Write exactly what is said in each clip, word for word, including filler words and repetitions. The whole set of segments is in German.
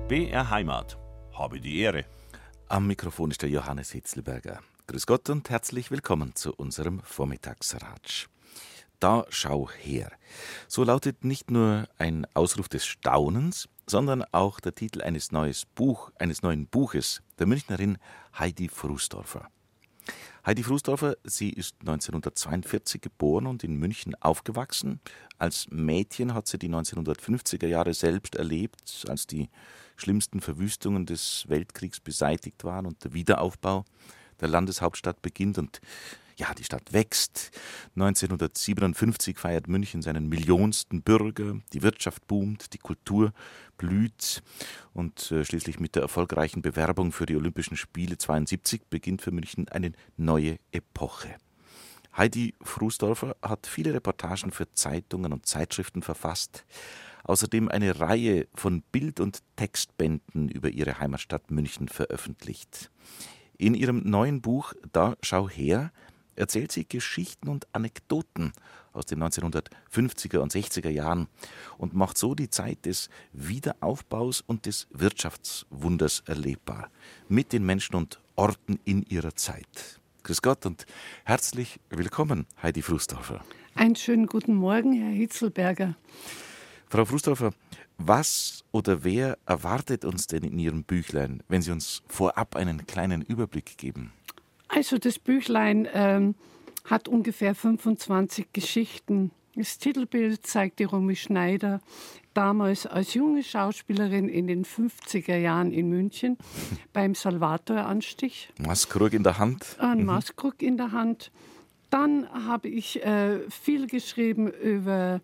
B R Heimat. Habe die Ehre. Am Mikrofon ist der Johannes Hitzelberger. Grüß Gott und herzlich willkommen zu unserem Vormittagsratsch. Da schau her. So lautet nicht nur ein Ausruf des Staunens, sondern auch der Titel eines, neues Buch, eines neuen Buches der Münchnerin Heidi Frusdorfer. Heidi Frusdorfer, sie ist neunzehnhundertzweiundvierzig geboren und in München aufgewachsen. Als Mädchen hat sie die neunzehnhundertfünfziger Jahre selbst erlebt, als die schlimmsten Verwüstungen des Weltkriegs beseitigt waren und der Wiederaufbau der Landeshauptstadt beginnt und ja, die Stadt wächst. neunzehnhundertsiebenundfünfzig feiert München seinen millionsten Bürger, die Wirtschaft boomt, die Kultur blüht und äh, schließlich mit der erfolgreichen Bewerbung für die Olympischen Spiele zweiundsiebzig beginnt für München eine neue Epoche. Heidi Frusdorfer hat viele Reportagen für Zeitungen und Zeitschriften verfasst, außerdem eine Reihe von Bild- und Textbänden über ihre Heimatstadt München veröffentlicht. In ihrem neuen Buch »Da schau her« erzählt sie Geschichten und Anekdoten aus den neunzehnhundertfünfziger und sechziger Jahren und macht so die Zeit des Wiederaufbaus und des Wirtschaftswunders erlebbar, mit den Menschen und Orten in ihrer Zeit. Grüß Gott und herzlich willkommen, Heidi Frusdorfer. Einen schönen guten Morgen, Herr Hitzelberger. Frau Frusdorfer, was oder wer erwartet uns denn in Ihrem Büchlein, wenn Sie uns vorab einen kleinen Überblick geben? Also das Büchlein ähm, hat ungefähr fünfundzwanzig Geschichten. Das Titelbild zeigt die Romy Schneider, damals als junge Schauspielerin in den fünfziger Jahren in München beim Salvator-Anstich. Maßkrug in der Hand. Ein mhm. Maßkrug in der Hand. Dann habe ich äh, viel geschrieben über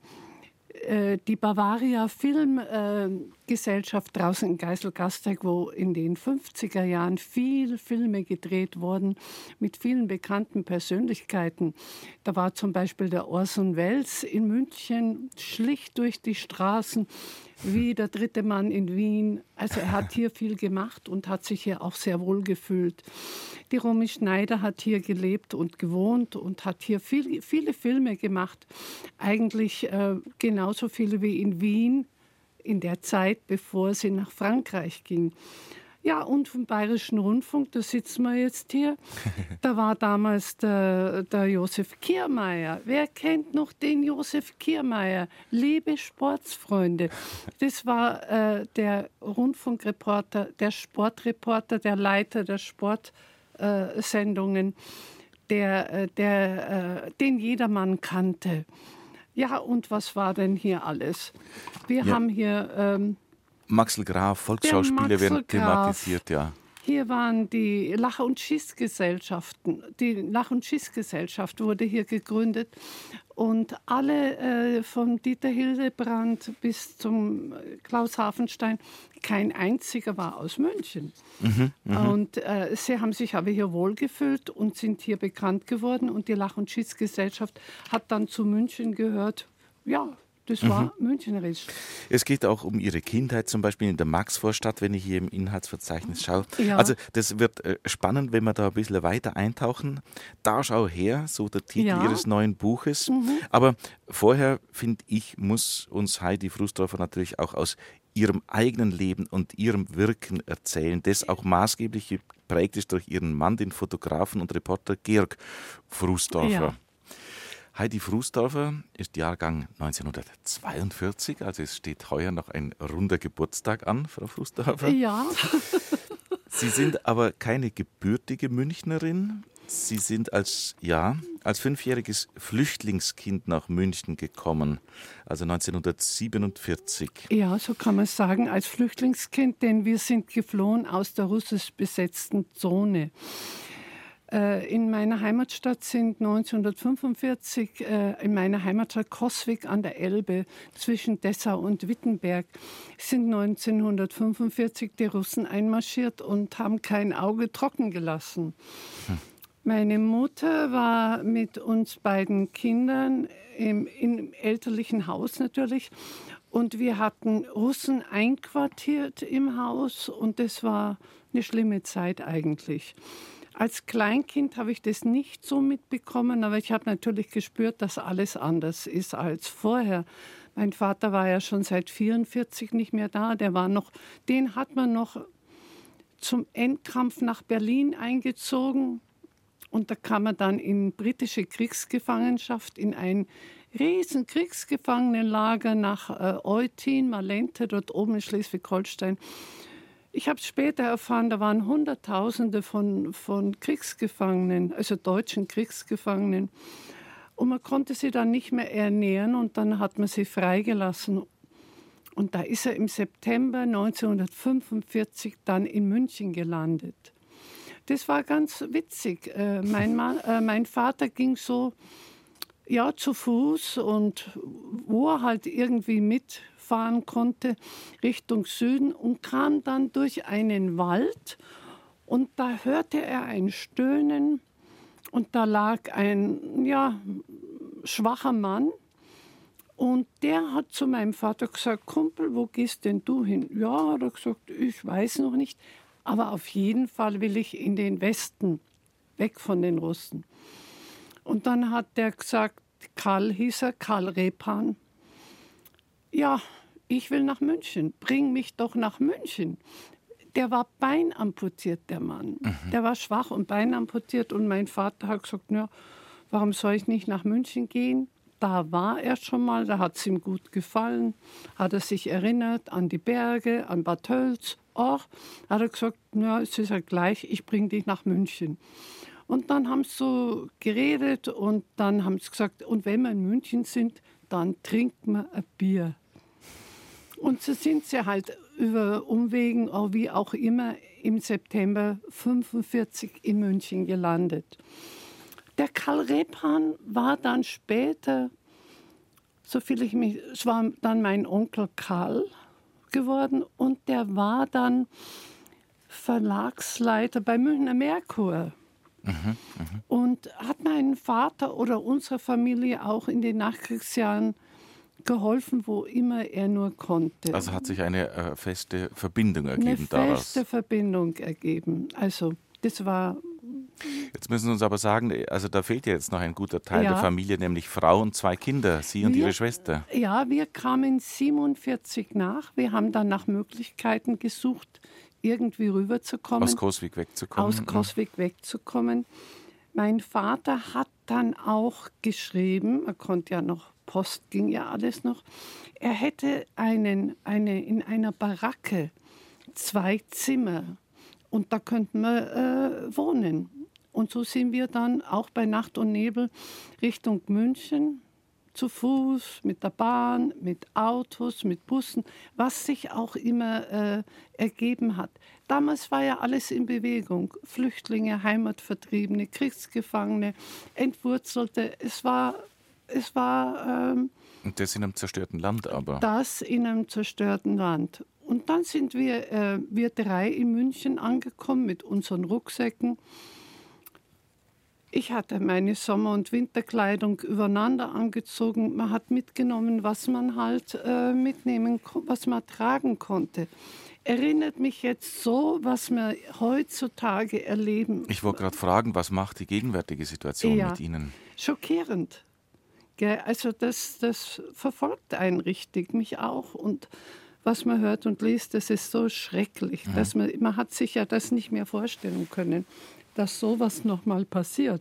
die Bavaria Filmgesellschaft äh, draußen in Geiselgasteig, wo in den fünfziger Jahren viele Filme gedreht wurden mit vielen bekannten Persönlichkeiten. Da war zum Beispiel der Orson Welles in München, schlicht durch die Straßen wie der dritte Mann in Wien. Also er hat hier viel gemacht und hat sich hier auch sehr wohl gefühlt. Die Romy Schneider hat hier gelebt und gewohnt und hat hier viel, viele Filme gemacht. Eigentlich äh, genauso viele wie in Wien in der Zeit, bevor sie nach Frankreich ging. Ja, und vom Bayerischen Rundfunk, da sitzen wir jetzt hier, da war damals der, der Josef Kiermaier. Wer kennt noch den Josef Kiermaier? Liebe Sportsfreunde. Das war äh, der Rundfunkreporter, der Sportreporter, der Leiter der Sportsendungen, der, äh, der, äh, den jedermann kannte. Ja, und was war denn hier alles? Wir Ja. haben hier... Ähm, Maxel Graf, Volksschauspiele werden thematisiert, ja. Hier waren die Lach- und Schießgesellschaften. Die Lach- und Schießgesellschaft wurde hier gegründet. Und alle äh, von Dieter Hildebrandt bis zum Klaus Hafenstein, kein einziger war aus München. Mhm, mh. Und äh, sie haben sich aber hier wohlgefühlt und sind hier bekannt geworden. Und die Lach- und Schießgesellschaft hat dann zu München gehört. Ja, das war mhm. münchnerisch. Es geht auch um Ihre Kindheit, zum Beispiel in der Maxvorstadt, wenn ich hier im Inhaltsverzeichnis schaue. Ja. Also das wird äh, spannend, wenn wir da ein bisschen weiter eintauchen. Da schau her, so der Titel Ja. Ihres neuen Buches. Mhm. Aber vorher, finde ich, muss uns Heidi Frusdorfer natürlich auch aus ihrem eigenen Leben und ihrem Wirken erzählen, das auch maßgeblich geprägt ist durch ihren Mann, den Fotografen und Reporter Georg Frusdorfer. Ja. Heidi Frusdorfer ist Jahrgang neunzehnhundertzweiundvierzig, also es steht heuer noch ein runder Geburtstag an, Frau Frusdorfer. Ja. Sie sind aber keine gebürtige Münchnerin. Sie sind als, ja, als fünfjähriges Flüchtlingskind nach München gekommen, also neunzehnhundertsiebenundvierzig. Ja, so kann man sagen, als Flüchtlingskind, denn wir sind geflohen aus der russisch besetzten Zone. In meiner Heimatstadt sind neunzehnhundertfünfundvierzig, äh, in meiner Heimatstadt Coswig an der Elbe zwischen Dessau und Wittenberg, sind neunzehnhundertfünfundvierzig die Russen einmarschiert und haben kein Auge trocken gelassen. Hm. Meine Mutter war mit uns beiden Kindern im, im elterlichen Haus natürlich und wir hatten Russen einquartiert im Haus und das war eine schlimme Zeit eigentlich. Als Kleinkind habe ich das nicht so mitbekommen, aber ich habe natürlich gespürt, dass alles anders ist als vorher. Mein Vater war ja schon seit vierundvierzig nicht mehr da. Der war noch, den hat man noch zum Endkampf nach Berlin eingezogen. Und da kam er dann in britische Kriegsgefangenschaft, in ein riesen Kriegsgefangenenlager nach äh, Eutin, Malente, dort oben in Schleswig-Holstein. Ich habe später erfahren, da waren Hunderttausende von, von Kriegsgefangenen, also deutschen Kriegsgefangenen. Und man konnte sie dann nicht mehr ernähren und dann hat man sie freigelassen. Und da ist er im September neunzehnhundertfünfundvierzig dann in München gelandet. Das war ganz witzig. Äh, mein, Mann, äh, mein Vater ging so ja, zu Fuß und wo er halt irgendwie mitfahren konnte, Richtung Süden und kam dann durch einen Wald und da hörte er ein Stöhnen und da lag ein ja, schwacher Mann und der hat zu meinem Vater gesagt, Kumpel, wo gehst denn du hin? Ja, hat er gesagt, ich weiß noch nicht, aber auf jeden Fall will ich in den Westen, weg von den Russen. Und dann hat der gesagt, Karl hieß er, Karl Repan, ja, ich will nach München, bring mich doch nach München. Der war beinamputiert, der Mann. Mhm. Der war schwach und beinamputiert und mein Vater hat gesagt, ja, warum soll ich nicht nach München gehen? Da war er schon mal, da hat es ihm gut gefallen, hat er sich erinnert an die Berge, an Bad Tölz. Auch hat er gesagt, ja, es ist ja gleich, ich bring dich nach München. Und dann haben sie so geredet und dann haben sie gesagt, und wenn wir in München sind, dann trinken wir ein Bier. Und so sind sie halt über Umwegen, auch wie auch immer, im September fünfundvierzig in München gelandet. Der Karl Repan war dann später, soviel ich mich, es war dann mein Onkel Karl geworden und der war dann Verlagsleiter bei Münchner Merkur. Mhm, mh. Und hat meinen Vater oder unserer Familie auch in den Nachkriegsjahren geholfen, wo immer er nur konnte. Also hat sich eine äh, feste Verbindung ergeben daraus? Eine feste daraus. Verbindung ergeben. Also das war... Jetzt müssen Sie uns aber sagen, also da fehlt ja jetzt noch ein guter Teil ja. der Familie, nämlich Frau und zwei Kinder, Sie und wir, Ihre Schwester. Ja, wir kamen siebenundvierzig nach. Wir haben dann nach Möglichkeiten gesucht, irgendwie rüberzukommen. Aus Coswig wegzukommen. Aus Coswig wegzukommen. Mein Vater hat dann auch geschrieben, er konnte ja noch, Post ging ja alles noch, er hätte einen, eine, in einer Baracke zwei Zimmer und da könnten wir äh, wohnen. Und so sind wir dann auch bei Nacht und Nebel Richtung München, zu Fuß, mit der Bahn, mit Autos, mit Bussen, was sich auch immer äh, ergeben hat. Damals war ja alles in Bewegung. Flüchtlinge, Heimatvertriebene, Kriegsgefangene, Entwurzelte. Es war... Es war ähm, Und das in einem zerstörten Land aber? Das in einem zerstörten Land. Und dann sind wir, äh, wir drei in München angekommen mit unseren Rucksäcken. Ich hatte meine Sommer- und Winterkleidung übereinander angezogen. Man hat mitgenommen, was man halt äh, mitnehmen, was man tragen konnte. Erinnert mich jetzt so, was wir heutzutage erleben. Ich wollte gerade fragen, was macht die gegenwärtige Situation ja, mit Ihnen? Schockierend. Also das, das verfolgt einen richtig, mich auch. Und was man hört und liest, das ist so schrecklich. Mhm. Dass man, man hat sich ja das nicht mehr vorstellen können, dass sowas noch mal passiert.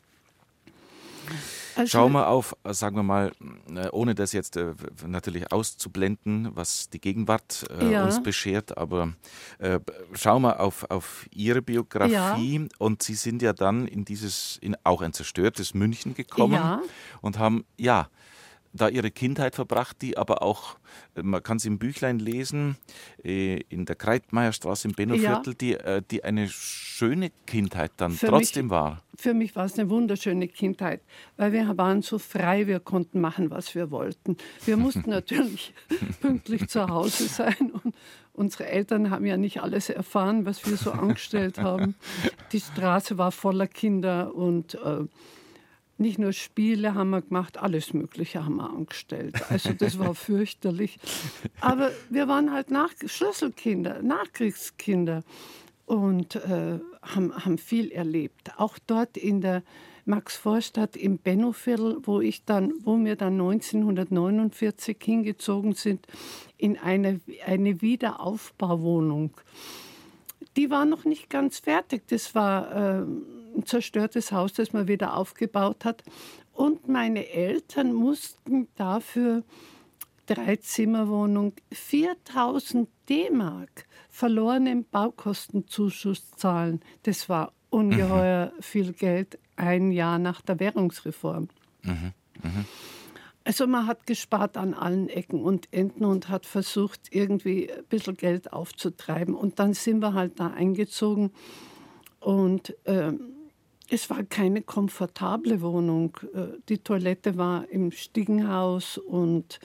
Also, Schauen wir auf, sagen wir mal, ohne das jetzt äh, natürlich auszublenden, was die Gegenwart äh, ja. uns beschert, aber äh, schauen wir auf, auf Ihre Biografie ja. und Sie sind ja dann in dieses, in auch ein zerstörtes München gekommen ja. und haben, ja, da Ihre Kindheit verbracht, die aber auch, man kann es im Büchlein lesen, in der Kreitmeierstraße im Bennoviertel, ja. die, die eine schöne Kindheit dann für trotzdem mich, war. Für mich war es eine wunderschöne Kindheit, weil wir waren so frei, wir konnten machen, was wir wollten. Wir mussten natürlich pünktlich zu Hause sein und unsere Eltern haben ja nicht alles erfahren, was wir so angestellt haben. Die Straße war voller Kinder und äh, nicht nur Spiele haben wir gemacht, alles Mögliche haben wir angestellt. Also das war fürchterlich. Aber wir waren halt nach Schlüsselkinder, Nachkriegskinder und äh, haben, haben viel erlebt. Auch dort in der Max-Vorstadt im Bennoviertel, wo ich dann, wo wir dann neunzehnhundertneunundvierzig hingezogen sind, in eine, eine Wiederaufbauwohnung. Die war noch nicht ganz fertig. Das war äh, ein zerstörtes Haus, das man wieder aufgebaut hat. Und meine Eltern mussten dafür Dreizimmerwohnung viertausend D-Mark verlorenen Baukostenzuschuss zahlen. Das war ungeheuer mhm. viel Geld, ein Jahr nach der Währungsreform. Mhm. Mhm. Also man hat gespart an allen Ecken und Enden und hat versucht, irgendwie ein bisschen Geld aufzutreiben. Und dann sind wir halt da eingezogen und äh, es war keine komfortable Wohnung. Die Toilette war im Stiegenhaus und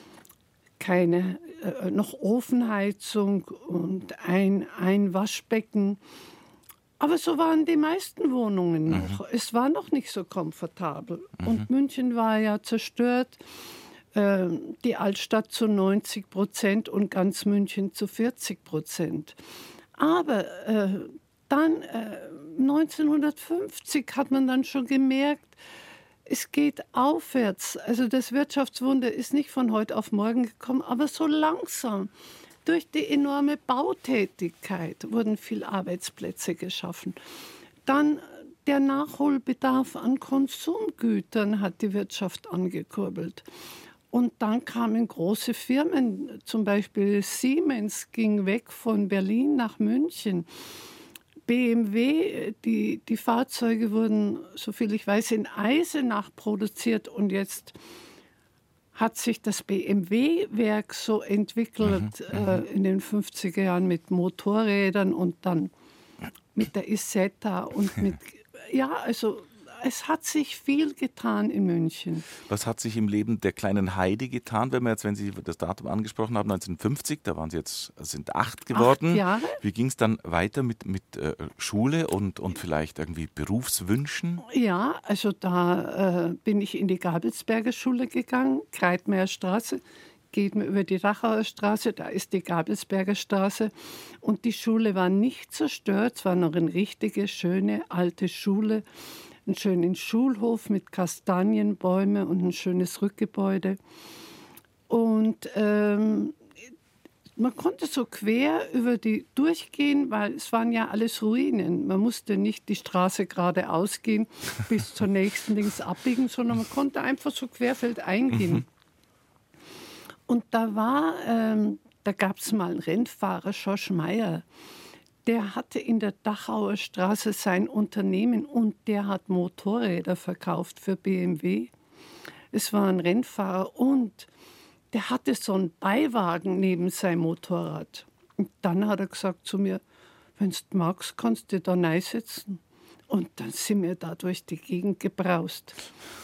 keine, äh, noch Ofenheizung und ein, ein Waschbecken. Aber so waren die meisten Wohnungen noch. Mhm. Es war noch nicht so komfortabel. Mhm. Und München war ja zerstört. Äh, die Altstadt zu neunzig Prozent und ganz München zu vierzig Prozent. Aber äh, dann äh, neunzehnhundertfünfzig hat man dann schon gemerkt, es geht aufwärts. Also das Wirtschaftswunder ist nicht von heute auf morgen gekommen, aber so langsam. Durch die enorme Bautätigkeit wurden viele Arbeitsplätze geschaffen. Dann der Nachholbedarf an Konsumgütern hat die Wirtschaft angekurbelt. Und dann kamen große Firmen, zum Beispiel Siemens ging weg von Berlin nach München. B M W, die, die Fahrzeuge wurden, soviel ich weiß, in Eisenach produziert und jetzt hat sich das B M W-Werk so entwickelt mhm, äh, in den fünfziger Jahren mit Motorrädern und dann mit der Isetta und mit, ja, also es hat sich viel getan in München. Was hat sich im Leben der kleinen Heidi getan, wenn wir jetzt, wenn Sie das Datum angesprochen haben, neunzehnhundertfünfzig, da waren Sie jetzt, sind acht geworden. Acht Jahre. Wie ging es dann weiter mit, mit äh, Schule und, und vielleicht irgendwie Berufswünschen? Ja, also da äh, bin ich in die Gabelsberger Schule gegangen, Kreitmeier Straße. Geht man über die Rachauer Straße, da ist die Gabelsberger Straße. Und die Schule war nicht zerstört, es war noch eine richtige, schöne, alte Schule. Einen schönen Schulhof mit Kastanienbäumen und ein schönes Rückgebäude. Und ähm, man konnte so quer über die durchgehen, weil es waren ja alles Ruinen. Man musste nicht die Straße geradeaus gehen bis zur nächsten links abbiegen, sondern man konnte einfach so querfeldein gehen. Und da war, ähm, da gab es mal einen Rennfahrer, Schorsch Meyer. Der hatte in der Dachauer Straße sein Unternehmen und der hat Motorräder verkauft für B M W. Es war ein Rennfahrer und der hatte so einen Beiwagen neben seinem Motorrad. Und dann hat er gesagt zu mir, wenn du magst, kannst du da reinsetzen. Und dann sind wir da durch die Gegend gebraust.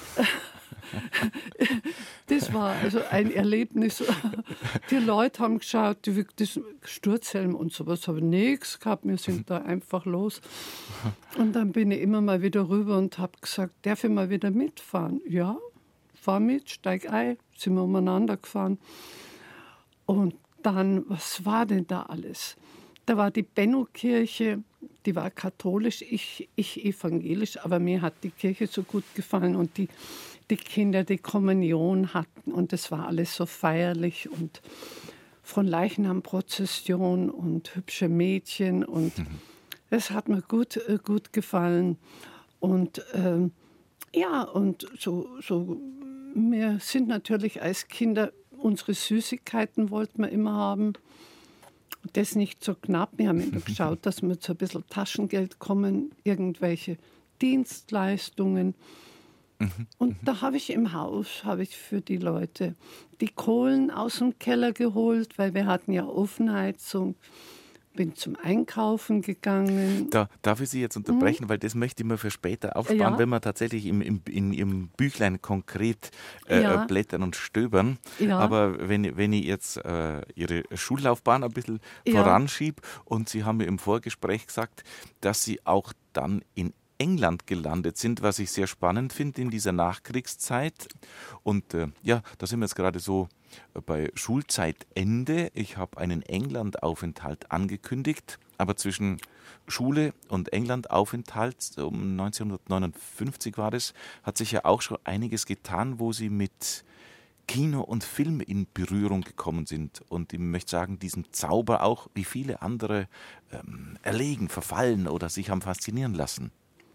Das war also ein Erlebnis. Die Leute haben geschaut, die, das Sturzhelm und sowas habe ich nichts gehabt. Wir sind da einfach los. Und dann bin ich immer mal wieder rüber und habe gesagt, darf ich mal wieder mitfahren? Ja, fahr mit, steig ein. Sind wir umeinander gefahren. Und dann, was war denn da alles? Da war die Benno-Kirche, die war katholisch, ich, ich evangelisch, aber mir hat die Kirche so gut gefallen und die die Kinder die Kommunion hatten und es war alles so feierlich und von Leichnamprozession und hübsche Mädchen und das hat mir gut, äh, gut gefallen. Und ähm, ja, und so, so, wir sind natürlich als Kinder, unsere Süßigkeiten wollten wir immer haben. Das nicht so knapp. Wir haben immer geschaut, dass wir zu ein bisschen Taschengeld kommen, irgendwelche Dienstleistungen. Und da habe ich im Haus, habe ich für die Leute die Kohlen aus dem Keller geholt, weil wir hatten ja Ofenheizung. Bin zum Einkaufen gegangen. Da darf ich Sie jetzt unterbrechen, hm. weil das möchte ich mir für später aufsparen, ja. wenn wir tatsächlich im, im, in Ihrem Büchlein konkret äh, ja. blättern und stöbern. Ja. Aber wenn, wenn ich jetzt äh, Ihre Schullaufbahn ein bisschen ja. voranschiebe und Sie haben mir im Vorgespräch gesagt, dass Sie auch dann in England gelandet sind, was ich sehr spannend finde in dieser Nachkriegszeit. Und äh, ja, da sind wir jetzt gerade so bei Schulzeitende. Ich habe einen Englandaufenthalt angekündigt, aber zwischen Schule und Englandaufenthalt, um neunzehnhundertneunundfünfzig war das, hat sich ja auch schon einiges getan, wo Sie mit Kino und Film in Berührung gekommen sind und ich möchte sagen, diesem Zauber auch wie viele andere ähm, erlegen, verfallen oder sich haben faszinieren lassen.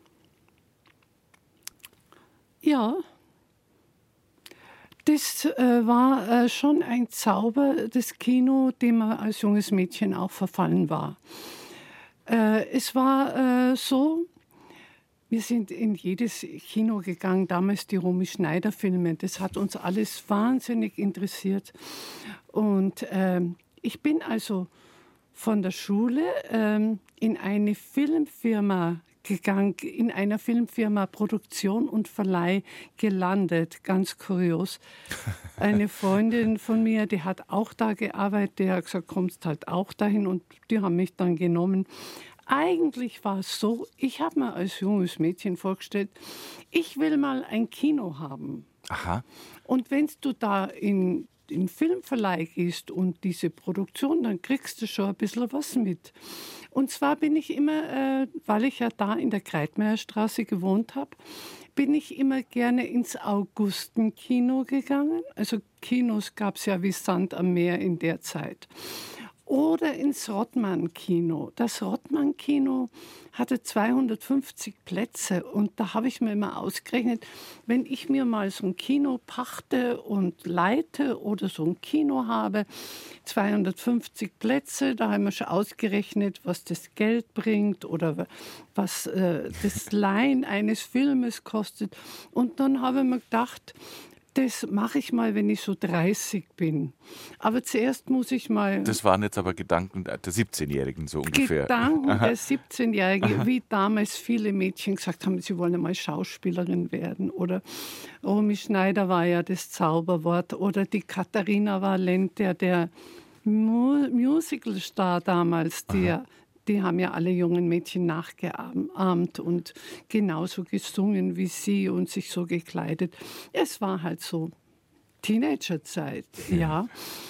Ja, das äh, war äh, schon ein Zauber, das Kino, dem man als junges Mädchen auch verfallen war. Äh, es war äh, so, wir sind in jedes Kino gegangen, damals die Romy Schneider-Filme. Das hat uns alles wahnsinnig interessiert. Und ähm, ich bin also von der Schule ähm, in eine Filmfirma gegangen, in einer Filmfirma Produktion und Verleih gelandet. Ganz kurios. Eine Freundin von mir, die hat auch da gearbeitet, die hat gesagt, kommst halt auch dahin und die haben mich dann genommen. Eigentlich war es so, ich habe mir als junges Mädchen vorgestellt, ich will mal ein Kino haben. Aha. Und wenn du da in den Filmverleih gehst und diese Produktion, dann kriegst du schon ein bisschen was mit. Und zwar bin ich immer, äh, weil ich ja da in der Kreitmeierstraße gewohnt habe, bin ich immer gerne ins Augustenkino gegangen. Also Kinos gab es ja wie Sand am Meer in der Zeit. Oder ins Rottmann-Kino. Das Rottmann-Kino hatte zweihundertfünfzig Plätze und da habe ich mir immer ausgerechnet, wenn ich mir mal so ein Kino pachte und leite oder so ein Kino habe, zweihundertfünfzig Plätze, da haben wir schon ausgerechnet, was das Geld bringt oder was äh, das Leihen eines Filmes kostet. Und dann habe ich mir gedacht, das mache ich mal, wenn ich so dreißig bin. Aber zuerst muss ich mal... Das waren jetzt aber Gedanken der siebzehnjährigen so ungefähr. Gedanken Aha. der siebzehnjährigen, wie damals viele Mädchen gesagt haben, sie wollen mal Schauspielerin werden. Oder Romy Schneider war ja das Zauberwort. Oder die Katharina Valent, der, der Mu- Musicalstar damals, der... Die haben ja alle jungen Mädchen nachgeahmt und genauso gesungen wie sie und sich so gekleidet. Es war halt so Teenagerzeit, ja. ja.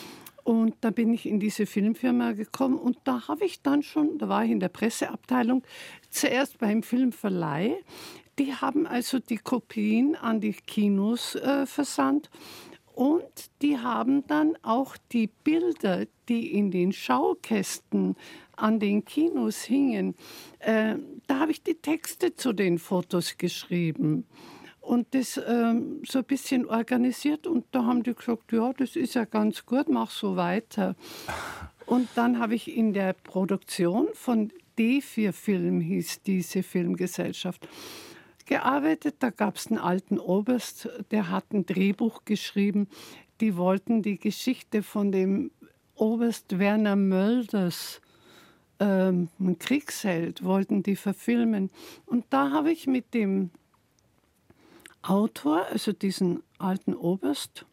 Und da bin ich in diese Filmfirma gekommen und da habe ich dann schon, da war ich in der Presseabteilung, zuerst beim Filmverleih. Die haben also die Kopien an die Kinos äh, versandt. Und die haben dann auch die Bilder, die in den Schaukästen an den Kinos hingen, äh, da habe ich die Texte zu den Fotos geschrieben und das äh, so ein bisschen organisiert. Und da haben die gesagt, ja, das ist ja ganz gut, mach so weiter. Und dann habe ich in der Produktion von D vier Film, hieß diese Filmgesellschaft, gearbeitet. Da gab es einen alten Oberst, der hat ein Drehbuch geschrieben. Die wollten die Geschichte von dem Oberst Werner Mölders, ähm, ein Kriegsheld, wollten die verfilmen. Und da habe ich mit dem Autor, also diesen alten Oberst,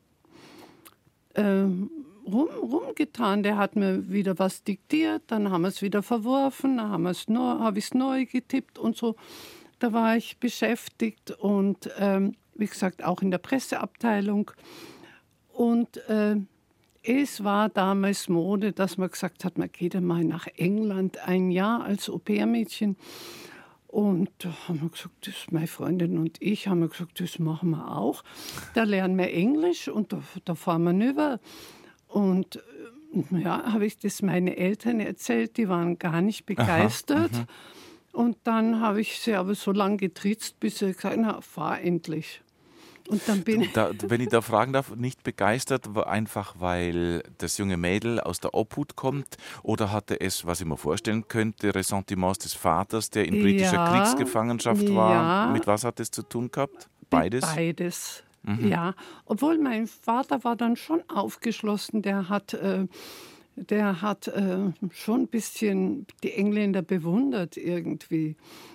ähm, rum, rumgetan. Der hat mir wieder was diktiert, dann haben wir es wieder verworfen, dann haben wir's neu, habe ich es neu getippt und so. Da war ich beschäftigt und, ähm, wie gesagt, auch in der Presseabteilung. Und äh, es war damals Mode, dass man gesagt hat, man geht einmal nach England ein Jahr als Au-pair-Mädchen. Und da haben wir gesagt, das meine Freundin und ich haben wir gesagt, das machen wir auch. Da lernen wir Englisch und da, da fahren wir rüber. Und äh, ja, habe ich das meinen Eltern erzählt, die waren gar nicht begeistert. Aha, und dann habe ich sie aber so lange getriezt, bis sie gesagt haben, na, fahr endlich. Und dann bin da, wenn ich da fragen darf, nicht begeistert, einfach weil das junge Mädel aus der Obhut kommt, oder hatte es, was ich mir vorstellen könnte, Ressentiments des Vaters, der in britischer ja, Kriegsgefangenschaft war? Ja. Mit was hat es zu tun gehabt? Beides? Beides, mhm. ja. Obwohl mein Vater war dann schon aufgeschlossen, der hat... Äh, Der hat äh, schon ein bisschen die Engländer bewundert irgendwie.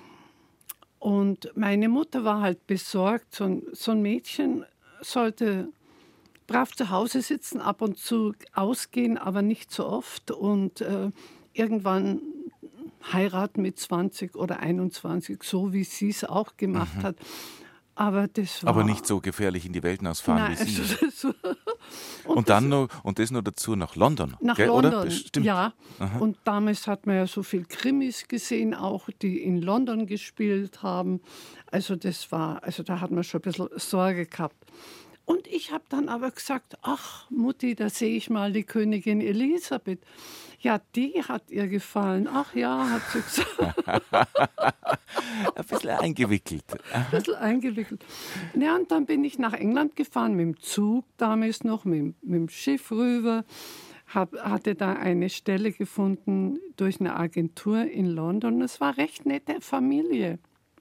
Und meine Mutter war halt besorgt, so ein, so ein Mädchen sollte brav zu Hause sitzen, ab und zu ausgehen, aber nicht so oft. Und äh, irgendwann heiraten mit zwanzig oder einundzwanzig, so wie sie es auch gemacht mhm. hat. Aber das war... Aber nicht so gefährlich in die Welt hinausfahren Nein, wie Sie. Also, so. und, und dann noch, und das noch dazu nach London. Nach gell, London, oder? Stimmt. ja. Aha. Und damals hat man ja so viel Krimis gesehen, auch die in London gespielt haben. Also das war, also da hat man schon ein bisschen Sorge gehabt. Und ich habe dann aber gesagt, ach Mutti, da sehe ich mal die Königin Elisabeth. Ja, die hat ihr gefallen. Ach ja, hat sie gesagt. Ein bisschen eingewickelt. Ein bisschen eingewickelt. Ja, und dann bin ich nach England gefahren, mit dem Zug damals noch, mit, mit dem Schiff rüber. Hab, hatte da eine Stelle gefunden durch eine Agentur in London. Es war recht nette Familie.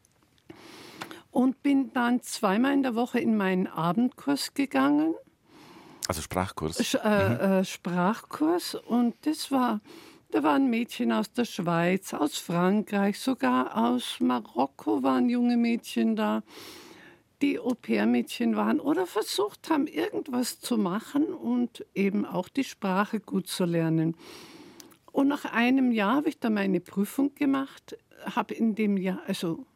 Und bin dann zweimal in der Woche in meinen Abendkurs gegangen. Also Sprachkurs? Sch- äh, mhm. äh, Sprachkurs. Und das war, da waren Mädchen aus der Schweiz, aus Frankreich, sogar aus Marokko waren junge Mädchen da, die Au-pair-Mädchen waren oder versucht haben, irgendwas zu machen und eben auch die Sprache gut zu lernen. Und nach einem Jahr habe ich da meine Prüfung gemacht, habe in dem Jahr, also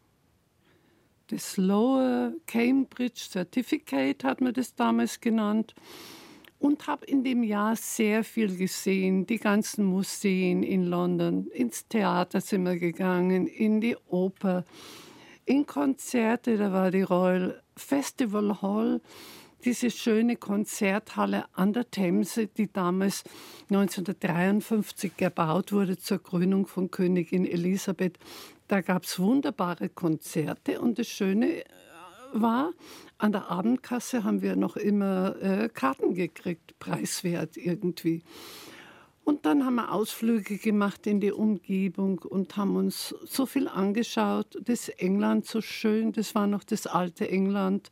das Lower Cambridge Certificate hat man das damals genannt, und habe in dem Jahr sehr viel gesehen, die ganzen Museen in London, ins Theater sind wir gegangen, in die Oper, in Konzerte, da war die Royal Festival Hall, diese schöne Konzerthalle an der Themse, die damals neunzehnhundertdreiundfünfzig gebaut wurde zur Krönung von Königin Elisabeth. Da gab es wunderbare Konzerte und das Schöne war, an der Abendkasse haben wir noch immer äh, Karten gekriegt, preiswert irgendwie. Und dann haben wir Ausflüge gemacht in die Umgebung und haben uns so viel angeschaut. Das England so schön, das war noch das alte England.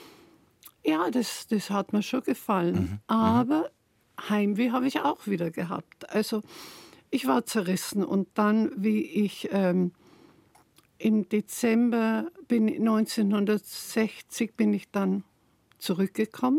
Ja, das, das hat mir schon gefallen. Mhm. Aber Heimweh habe ich auch wieder gehabt. Also ich war zerrissen. Und dann, wie ich ähm, im Dezember bin, neunzehnhundertsechzig bin ich dann zurückgekommen.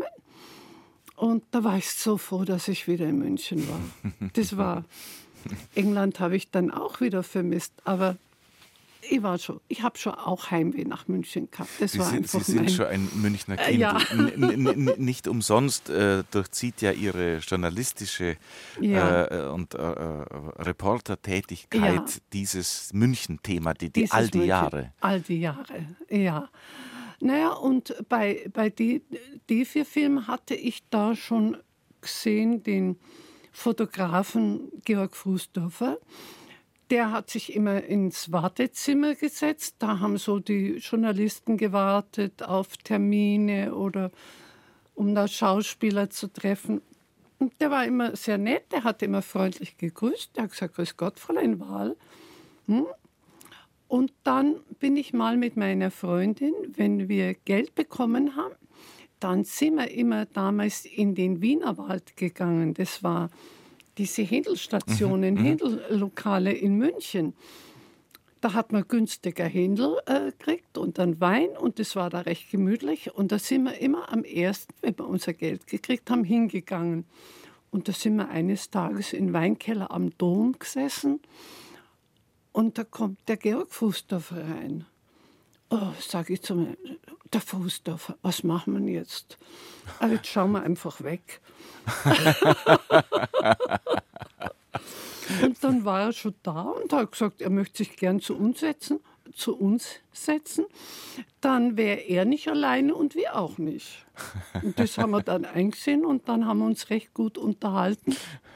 Und da war ich so froh, dass ich wieder in München war. Das war, England habe ich dann auch wieder vermisst. Aber ich war schon, ich habe schon auch Heimweh nach München gehabt. Das Sie war sind, einfach Sie sind mein, schon ein Münchner Kind. Äh, ja. N- n- n- nicht umsonst äh, durchzieht ja Ihre journalistische Ja. äh, und äh, äh, Reportertätigkeit Ja. dieses München-Thema, die, die Dieses all die München. Jahre. All die Jahre, ja. Naja, und bei, bei die, die vier Filmen hatte ich da schon gesehen, den Fotografen Georg Frusdorfer. Der hat sich immer ins Wartezimmer gesetzt. Da haben so die Journalisten gewartet auf Termine oder um da Schauspieler zu treffen. Und der war immer sehr nett, der hat immer freundlich gegrüßt. Der hat gesagt, grüß Gott, Fräulein Wahl. Hm? Und dann bin ich mal mit meiner Freundin, wenn wir Geld bekommen haben, dann sind wir immer damals in den Wienerwald gegangen. Das war diese Händelstationen, mhm, Händellokale in München. Da hat man günstiger Händel äh, gekriegt und dann Wein und das war da recht gemütlich. Und da sind wir immer am ersten, wenn wir unser Geld gekriegt haben, hingegangen. Und da sind wir eines Tages im Weinkeller am Dom gesessen und da kommt der Georg Frusdorfer rein. Oh, sage ich zu mir, der Frusdorfer, was machen wir jetzt? Also jetzt schauen wir einfach weg. Und dann war er schon da und hat gesagt, er möchte sich gern zu uns setzen, zu uns setzen. Dann wäre er nicht alleine und wir auch nicht. Und das haben wir dann eingesehen und dann haben wir uns recht gut unterhalten.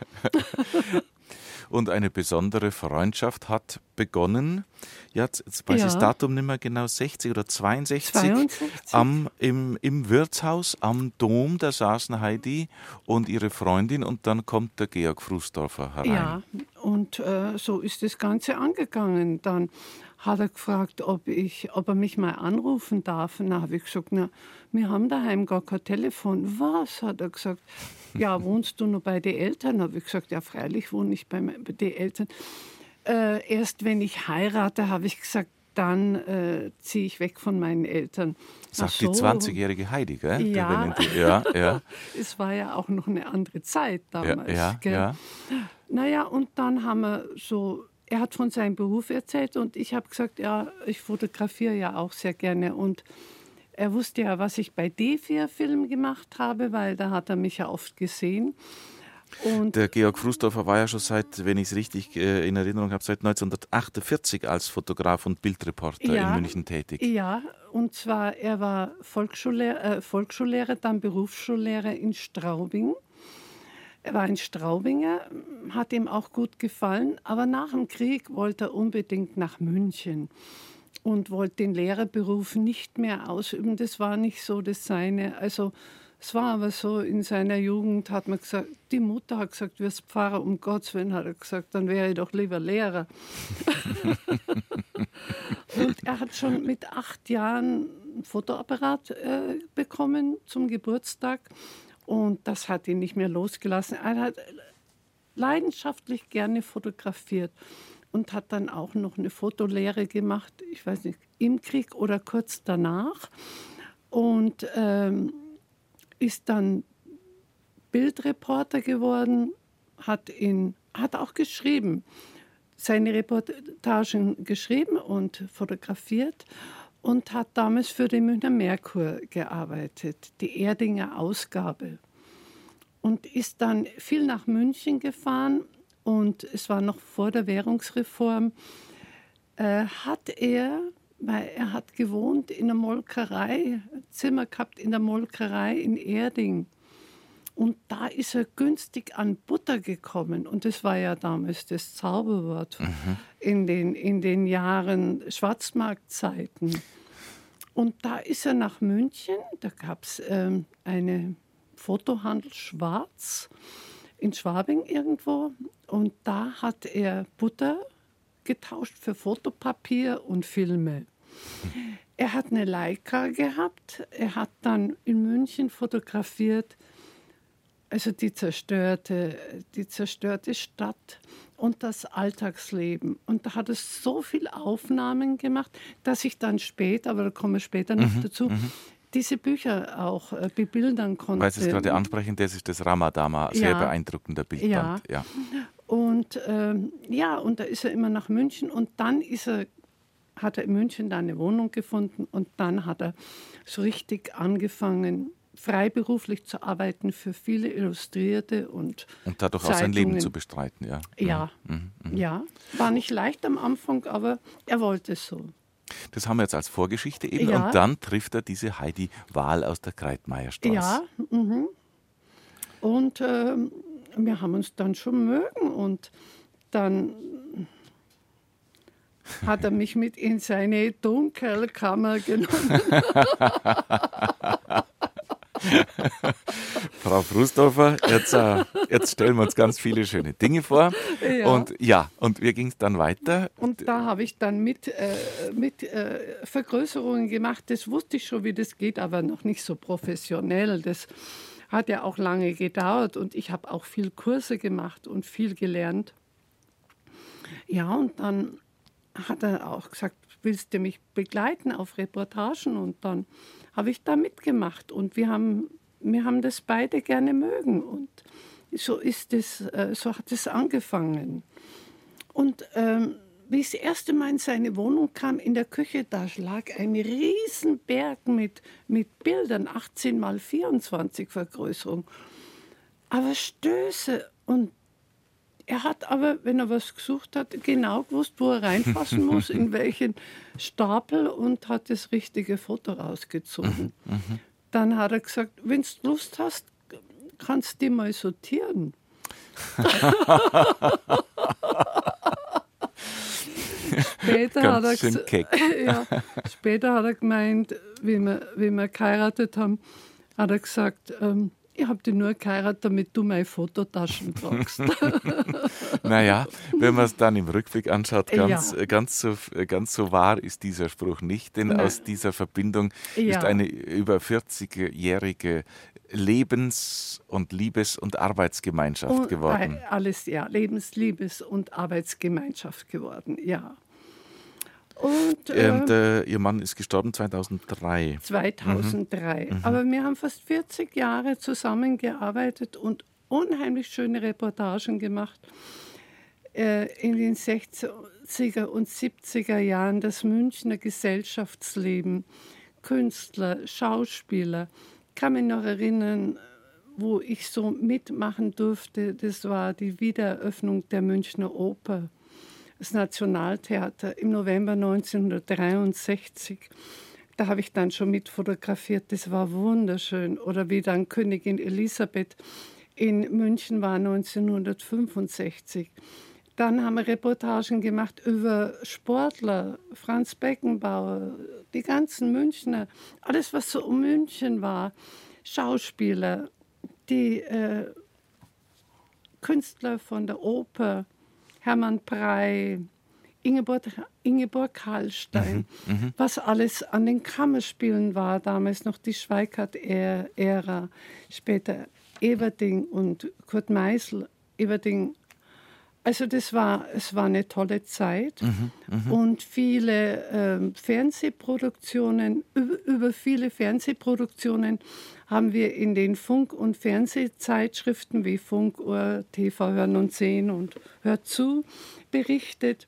Und eine besondere Freundschaft hat begonnen. Ja, jetzt jetzt weiß ich Ja. das Datum nicht mehr genau, sechzig oder zweiundsechzig. zweiundsechzig. Am, im, Im Wirtshaus am Dom, da saßen Heidi und ihre Freundin und dann kommt der Georg Frusdorfer herein. Ja, und äh, so ist das Ganze angegangen. Dann hat er gefragt, ob, ich, ob er mich mal anrufen darf. Na, habe ich gesagt, na, wir haben daheim gar kein Telefon. Was, hat er gesagt. Ja, wohnst du noch bei den Eltern? Habe ich gesagt, ja, freilich wohne ich bei, bei den Eltern. Äh, erst wenn ich heirate, habe ich gesagt, dann äh, ziehe ich weg von meinen Eltern. Sagt Ach so. die zwanzigjährige Heidi, gell? Ja. Wenn die- ja, ja, Es war ja auch noch eine andere Zeit ja, damals. ja, gell? ja. Naja, und dann haben wir so er hat von seinem Beruf erzählt und ich habe gesagt, ja, ich fotografiere ja auch sehr gerne. Und er wusste ja, was ich bei D vier Film gemacht habe, weil da hat er mich ja oft gesehen. Und der Georg Frusdorfer war ja schon seit, wenn ich es richtig äh, in Erinnerung habe, seit neunzehnhundertachtundvierzig als Fotograf und Bildreporter ja, in München tätig. Ja, und zwar, er war Volksschullehrer, äh, Volksschullehrer, dann Berufsschullehrer in Straubing. Er war ein Straubinger, hat ihm auch gut gefallen, aber nach dem Krieg wollte er unbedingt nach München und wollte den Lehrerberuf nicht mehr ausüben. Das war nicht so das Seine. Also es war aber so, in seiner Jugend hat man gesagt, die Mutter hat gesagt, du wirst Pfarrer, um Gottes Willen, hat er gesagt, dann wäre ich doch lieber Lehrer. Und er hat schon mit acht Jahren ein Fotoapparat äh, bekommen zum Geburtstag und das hat ihn nicht mehr losgelassen. Er hat leidenschaftlich gerne fotografiert und hat dann auch noch eine Fotolehre gemacht, ich weiß nicht, im Krieg oder kurz danach. Und ähm, ist dann Bildreporter geworden, hat, in, hat auch geschrieben, seine Reportagen geschrieben und fotografiert und hat damals für den Münchner Merkur gearbeitet, die Erdinger Ausgabe. Und ist dann viel nach München gefahren und es war noch vor der Währungsreform, äh, hat er... weil er hat gewohnt in der Molkerei, ein Zimmer gehabt in der Molkerei in Erding. Und da ist er günstig an Butter gekommen. Und das war ja damals das Zauberwort mhm. in, den, in den Jahren Schwarzmarktzeiten. Und da ist er nach München, da gab es ähm, eine Fotohandel Schwarz in Schwabing irgendwo. Und da hat er Butter getauscht für Fotopapier und Filme. Er hat eine Leica gehabt. Er hat dann in München fotografiert, also die zerstörte, die zerstörte Stadt und das Alltagsleben. Und da hat er so viele Aufnahmen gemacht, dass ich dann später, aber da kommen wir später noch mhm, dazu, mhm. diese Bücher auch äh, bebildern konnte. Weil Sie es gerade ansprechen, das ist das Ramadama, sehr ja. beeindruckender Bildband. Ja. Ja. Und ähm, ja, und da ist er immer nach München und dann ist er, hat er in München da eine Wohnung gefunden und dann hat er so richtig angefangen, freiberuflich zu arbeiten für viele Illustrierte und Und dadurch Zeitungen. Auch sein Leben zu bestreiten, ja. Ja, mhm, mhm. ja. War nicht leicht am Anfang, aber er wollte es so. Das haben wir jetzt als Vorgeschichte eben Ja. und dann trifft er diese Heidi Wahl aus der Kreitmeierstraße. Ja, mhm. und ähm, wir haben uns dann schon mögen und dann hat er mich mit in seine Dunkelkammer genommen. Frau Frusdorfer, jetzt, äh, jetzt stellen wir uns ganz viele schöne Dinge vor. Ja. Und ja, und wie ging es dann weiter? Und da habe ich dann mit, äh, mit äh, Vergrößerungen gemacht. Das wusste ich schon, wie das geht, aber noch nicht so professionell. Das hat ja auch lange gedauert und ich habe auch viel Kurse gemacht und viel gelernt. Ja, und dann hat er auch gesagt, willst du mich begleiten auf Reportagen? Und dann habe ich da mitgemacht und wir haben, wir haben das beide gerne mögen und so ist es, so hat es angefangen. Und ähm, wie ich das erste Mal in seine Wohnung kam, in der Küche, da lag ein Riesenberg mit, mit Bildern, achtzehn mal vierundzwanzig Vergrößerung, aber Stöße. Und er hat aber, wenn er was gesucht hat, genau gewusst, wo er reinfassen muss, in welchen Stapel und hat das richtige Foto rausgezogen. Mhm, mhm. Dann hat er gesagt, wenn du Lust hast, kannst du die mal sortieren. Später, hat er, schön keck. ja, später hat er gemeint, wie wir, wie wir geheiratet haben, hat er gesagt, ähm, ich habe dich nur geheiratet, damit du meine Fototaschen tragst. Naja, wenn man es dann im Rückblick anschaut, ganz, Ja. ganz, so, ganz so wahr ist dieser Spruch nicht, denn Nein. aus dieser Verbindung Ja. ist eine über vierzigjährige Lebens- und Liebes- und Arbeitsgemeinschaft Und geworden. äh, alles, ja, Lebens-, Liebes- und Arbeitsgemeinschaft geworden, ja. Und Ähm, äh, der, Ihr Mann ist gestorben zweitausenddrei. zweitausenddrei. Mhm. Aber wir haben fast vierzig Jahre zusammengearbeitet und unheimlich schöne Reportagen gemacht. äh, in den sechziger und siebziger Jahren das Münchner Gesellschaftsleben, Künstler, Schauspieler. Ich kann mich noch erinnern, wo ich so mitmachen durfte, das war die Wiedereröffnung der Münchner Oper, das Nationaltheater im November neunzehnhundertdreiundsechzig. Da habe ich dann schon mit fotografiert, das war wunderschön. Oder wie dann Königin Elisabeth in München war neunzehnhundertfünfundsechzig. Dann haben wir Reportagen gemacht über Sportler, Franz Beckenbauer, die ganzen Münchner, alles was so um München war, Schauspieler, die äh, Künstler von der Oper, Hermann Prey, Ingeborg, Ingeborg Hallstein, mhm, mh. was alles an den Kammerspielen war, damals noch die Schweikart-Ära, später Everding und Kurt Meisel, Everding. Also das war, es war eine tolle Zeit mhm, mh. und viele äh, Fernsehproduktionen, über, über viele Fernsehproduktionen haben wir in den Funk- und Fernsehzeitschriften wie Funkuhr, T V Hören und Sehen und Hör zu berichtet.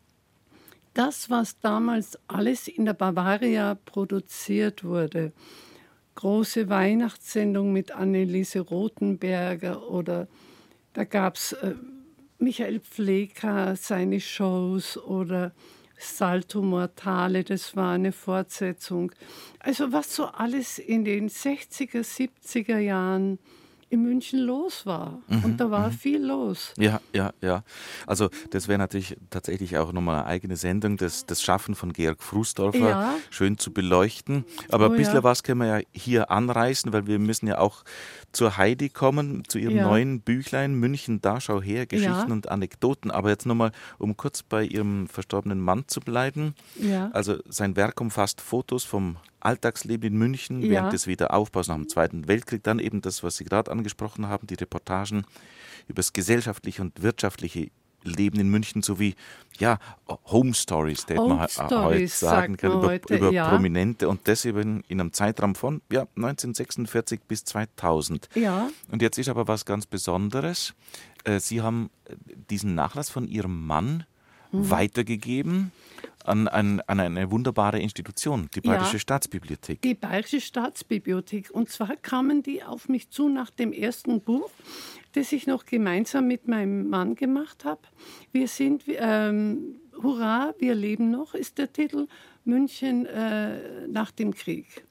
Das, was damals alles in der Bavaria produziert wurde, große Weihnachtssendung mit Anneliese Rothenberger oder da gab es äh, Michael Pfleger, seine Shows oder Salto Mortale, das war eine Fortsetzung. Also was so alles in den sechziger, siebziger Jahren in München los war. Mhm, und da war mhm. viel los. Ja, ja, ja. Also das wäre natürlich tatsächlich auch nochmal eine eigene Sendung, das, das Schaffen von Georg Frusdorfer ja. schön zu beleuchten. Aber oh, ein bisschen ja. was können wir ja hier anreißen, weil wir müssen ja auch zur Heidi kommen, zu ihrem ja. neuen Büchlein München, da schau her, Geschichten ja. und Anekdoten. Aber jetzt nochmal, um kurz bei ihrem verstorbenen Mann zu bleiben. Ja. Also sein Werk umfasst Fotos vom Alltagsleben in München ja. während des Wiederaufbaus nach dem Zweiten Weltkrieg. Dann eben das, was Sie gerade angesprochen haben, die Reportagen über das gesellschaftliche und wirtschaftliche Leben in München sowie ja, Home Stories, die man heute sagen kann, über, heute, über ja. Prominente und das eben in einem Zeitraum von ja, neunzehnhundertsechsundvierzig bis zweitausend. Ja. Und jetzt ist aber was ganz Besonderes. Sie haben diesen Nachlass von Ihrem Mann mhm. weitergegeben an, an, an eine wunderbare Institution, die Bayerische ja, Staatsbibliothek. Die Bayerische Staatsbibliothek. Und zwar kamen die auf mich zu nach dem ersten Buch, das ich noch gemeinsam mit meinem Mann gemacht habe. Wir sind, ähm, Hurra, wir leben noch, ist der Titel, München äh, nach dem Krieg.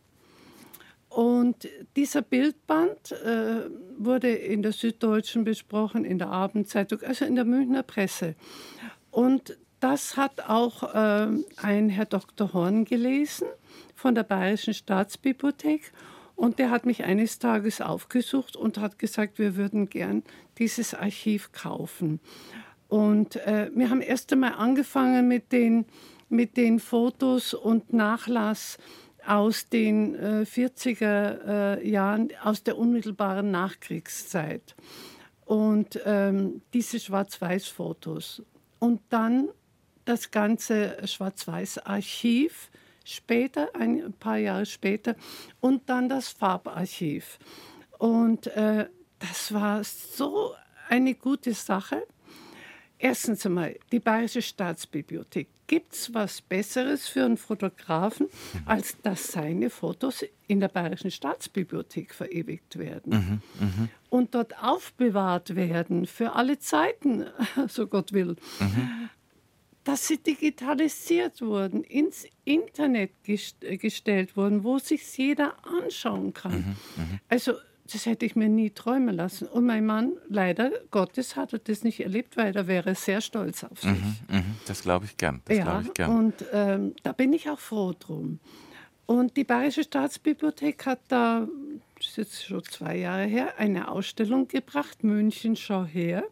Und dieser Bildband äh, wurde in der Süddeutschen besprochen, in der Abendzeitung, also in der Münchner Presse. Und das hat auch äh, ein Herr Doktor Horn gelesen von der Bayerischen Staatsbibliothek. Und der hat mich eines Tages aufgesucht und hat gesagt, wir würden gern dieses Archiv kaufen. Und äh, wir haben erst einmal angefangen mit den, mit den Fotos und Nachlass aus den äh, vierziger äh, Jahren, aus der unmittelbaren Nachkriegszeit. Und ähm, diese Schwarz-Weiß-Fotos. Und dann das ganze Schwarz-Weiß-Archiv, später, ein paar Jahre später, und dann das Farbarchiv. Und äh, das war so eine gute Sache. Erstens einmal, die Bayerische Staatsbibliothek. Gibt es was Besseres für einen Fotografen, als dass seine Fotos in der Bayerischen Staatsbibliothek verewigt werden mhm, mh. und dort aufbewahrt werden für alle Zeiten, so Gott will. Mhm. Dass sie digitalisiert wurden, ins Internet gest- gestellt wurden, wo sich jeder anschauen kann. Mhm, mh. Also das hätte ich mir nie träumen lassen. Und mein Mann, leider Gottes, hat er das nicht erlebt, weil er wäre sehr stolz auf sich. Mhm, mh. Das glaube ich gern. Das ja, glaub ich gern. Und ähm, da bin ich auch froh drum. Und die Bayerische Staatsbibliothek hat da, das ist jetzt schon zwei Jahre her, eine Ausstellung gebracht, München, schau her.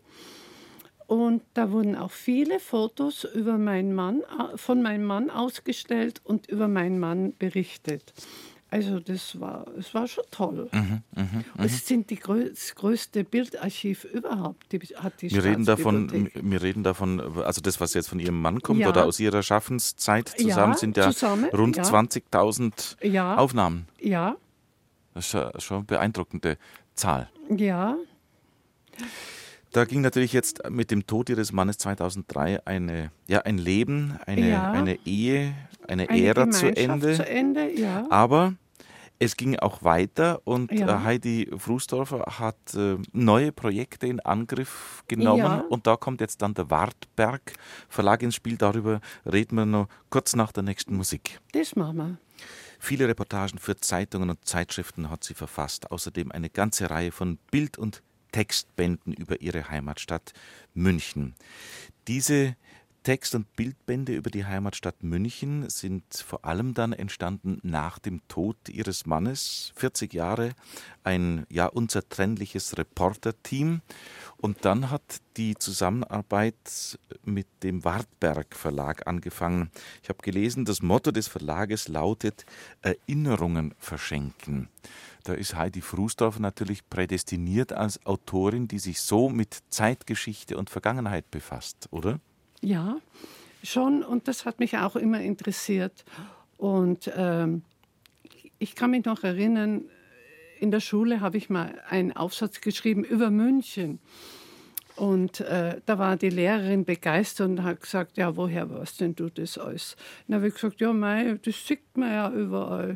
Und da wurden auch viele Fotos über meinen Mann, von meinem Mann ausgestellt und über meinen Mann berichtet. Also das war, es war schon toll. Mhm, mh, mh. Es sind die grö- das größte Bildarchiv überhaupt, die hat die wir reden davon, wir reden davon, also das, was jetzt von Ihrem Mann kommt ja. oder aus Ihrer Schaffenszeit zusammen, ja, sind ja zusammen, rund ja. zwanzigtausend ja. Aufnahmen. Ja. Das ist schon eine beeindruckende Zahl. Ja. Da ging natürlich jetzt mit dem Tod Ihres Mannes zweitausenddrei eine, ja, ein Leben, eine, Ja. eine Ehe, eine, Eine Ära zu Gemeinschaft Ende. zu Ende, ja. Aber es ging auch weiter und Ja. äh, Heidi Frusdorfer hat äh, neue Projekte in Angriff genommen. Ja. Und da kommt jetzt dann der Wartberg Verlag ins Spiel. Darüber reden wir noch kurz nach der nächsten Musik. Das machen wir. Viele Reportagen für Zeitungen und Zeitschriften hat sie verfasst. Außerdem eine ganze Reihe von Bild- und Textbänden über ihre Heimatstadt München. Diese Text- und Bildbände über die Heimatstadt München sind vor allem dann entstanden nach dem Tod ihres Mannes, vierzig Jahre, ein ja unzertrennliches Reporterteam. Und dann hat die Zusammenarbeit mit dem Wartberg Verlag angefangen. Ich habe gelesen, das Motto des Verlages lautet Erinnerungen verschenken. Da ist Heidi Frusdorfer natürlich prädestiniert als Autorin, die sich so mit Zeitgeschichte und Vergangenheit befasst, oder? Ja, schon. Und das hat mich auch immer interessiert. Und ähm, ich kann mich noch erinnern, in der Schule habe ich mal einen Aufsatz geschrieben über München. Und äh, da war die Lehrerin begeistert und hat gesagt, ja, woher weißt denn du das alles? Dann habe ich gesagt, ja, mei, das sieht man ja überall.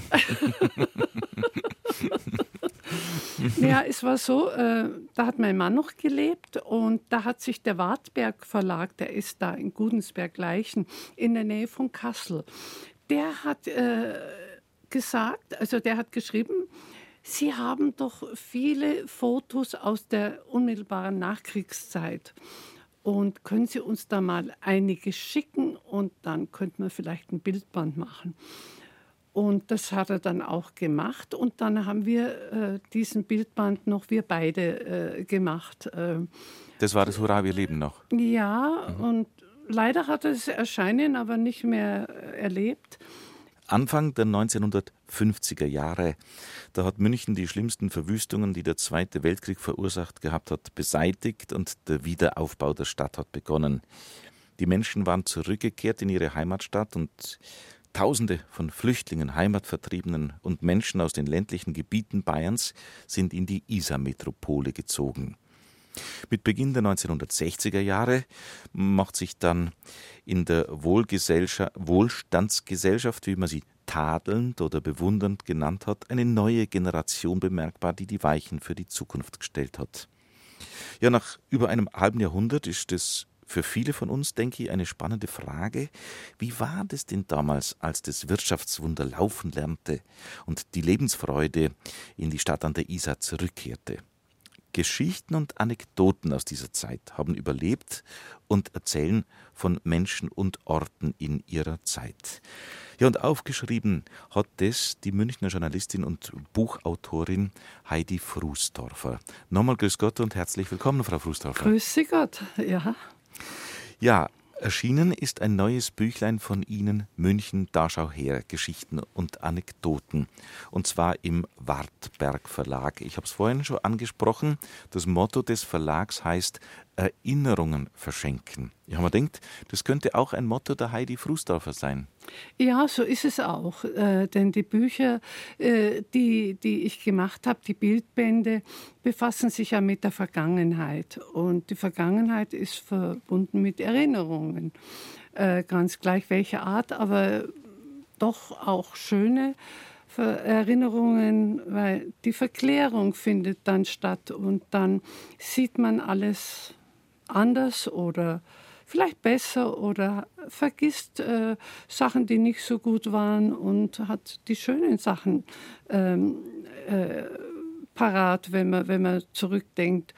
Ja, es war so, äh, da hat mein Mann noch gelebt und da hat sich der Wartberg Verlag, der ist da in Gudensberg-Leichen in der Nähe von Kassel, der hat äh, gesagt, also der hat geschrieben, Sie haben doch viele Fotos aus der unmittelbaren Nachkriegszeit. Und können Sie uns da mal einige schicken und dann könnten wir vielleicht ein Bildband machen. Und das hat er dann auch gemacht. Und dann haben wir äh, diesen Bildband noch, wir beide, äh, gemacht. Äh, Das war das Hurra, wir leben noch. ja, mhm. Und leider hat er das Erscheinen aber nicht mehr äh, erlebt. Anfang der neunzehnhundertfünfziger Jahre, da hat München die schlimmsten Verwüstungen, die der Zweite Weltkrieg verursacht gehabt hat, beseitigt und der Wiederaufbau der Stadt hat begonnen. Die Menschen waren zurückgekehrt in ihre Heimatstadt und Tausende von Flüchtlingen, Heimatvertriebenen und Menschen aus den ländlichen Gebieten Bayerns sind in die Isarmetropole gezogen. Mit Beginn der neunzehnhundertsechziger Jahre macht sich dann in der Wohlstandsgesellschaft, wie man sie tadelnd oder bewundernd genannt hat, eine neue Generation bemerkbar, die die Weichen für die Zukunft gestellt hat. Ja, nach über einem halben Jahrhundert ist es für viele von uns, denke ich, eine spannende Frage. Wie war das denn damals, als das Wirtschaftswunder laufen lernte und die Lebensfreude in die Stadt an der Isar zurückkehrte? Geschichten und Anekdoten aus dieser Zeit haben überlebt und erzählen von Menschen und Orten in ihrer Zeit. Ja, und aufgeschrieben hat das die Münchner Journalistin und Buchautorin Heidi Frusdorfer. Nochmal grüß Gott und herzlich willkommen, Frau Frusdorfer. Grüß Gott, ja. Ja, erschienen ist ein neues Büchlein von Ihnen, München, da schau her, Geschichten und Anekdoten. Und zwar im Wartberg Verlag. Ich habe es vorhin schon angesprochen. Das Motto des Verlags heißt Erinnerungen verschenken. Ich habe mir gedacht, das könnte auch ein Motto der Heidi Frusdorfer sein. Ja, so ist es auch. Äh, denn die Bücher, äh, die, die ich gemacht habe, die Bildbände, befassen sich ja mit der Vergangenheit. Und die Vergangenheit ist verbunden mit Erinnerungen. Äh, ganz gleich welcher Art, aber doch auch schöne Erinnerungen, weil die Verklärung findet dann statt und dann sieht man alles anders oder vielleicht besser oder vergisst äh, Sachen, die nicht so gut waren und hat die schönen Sachen ähm, äh, parat, wenn man, wenn man zurückdenkt.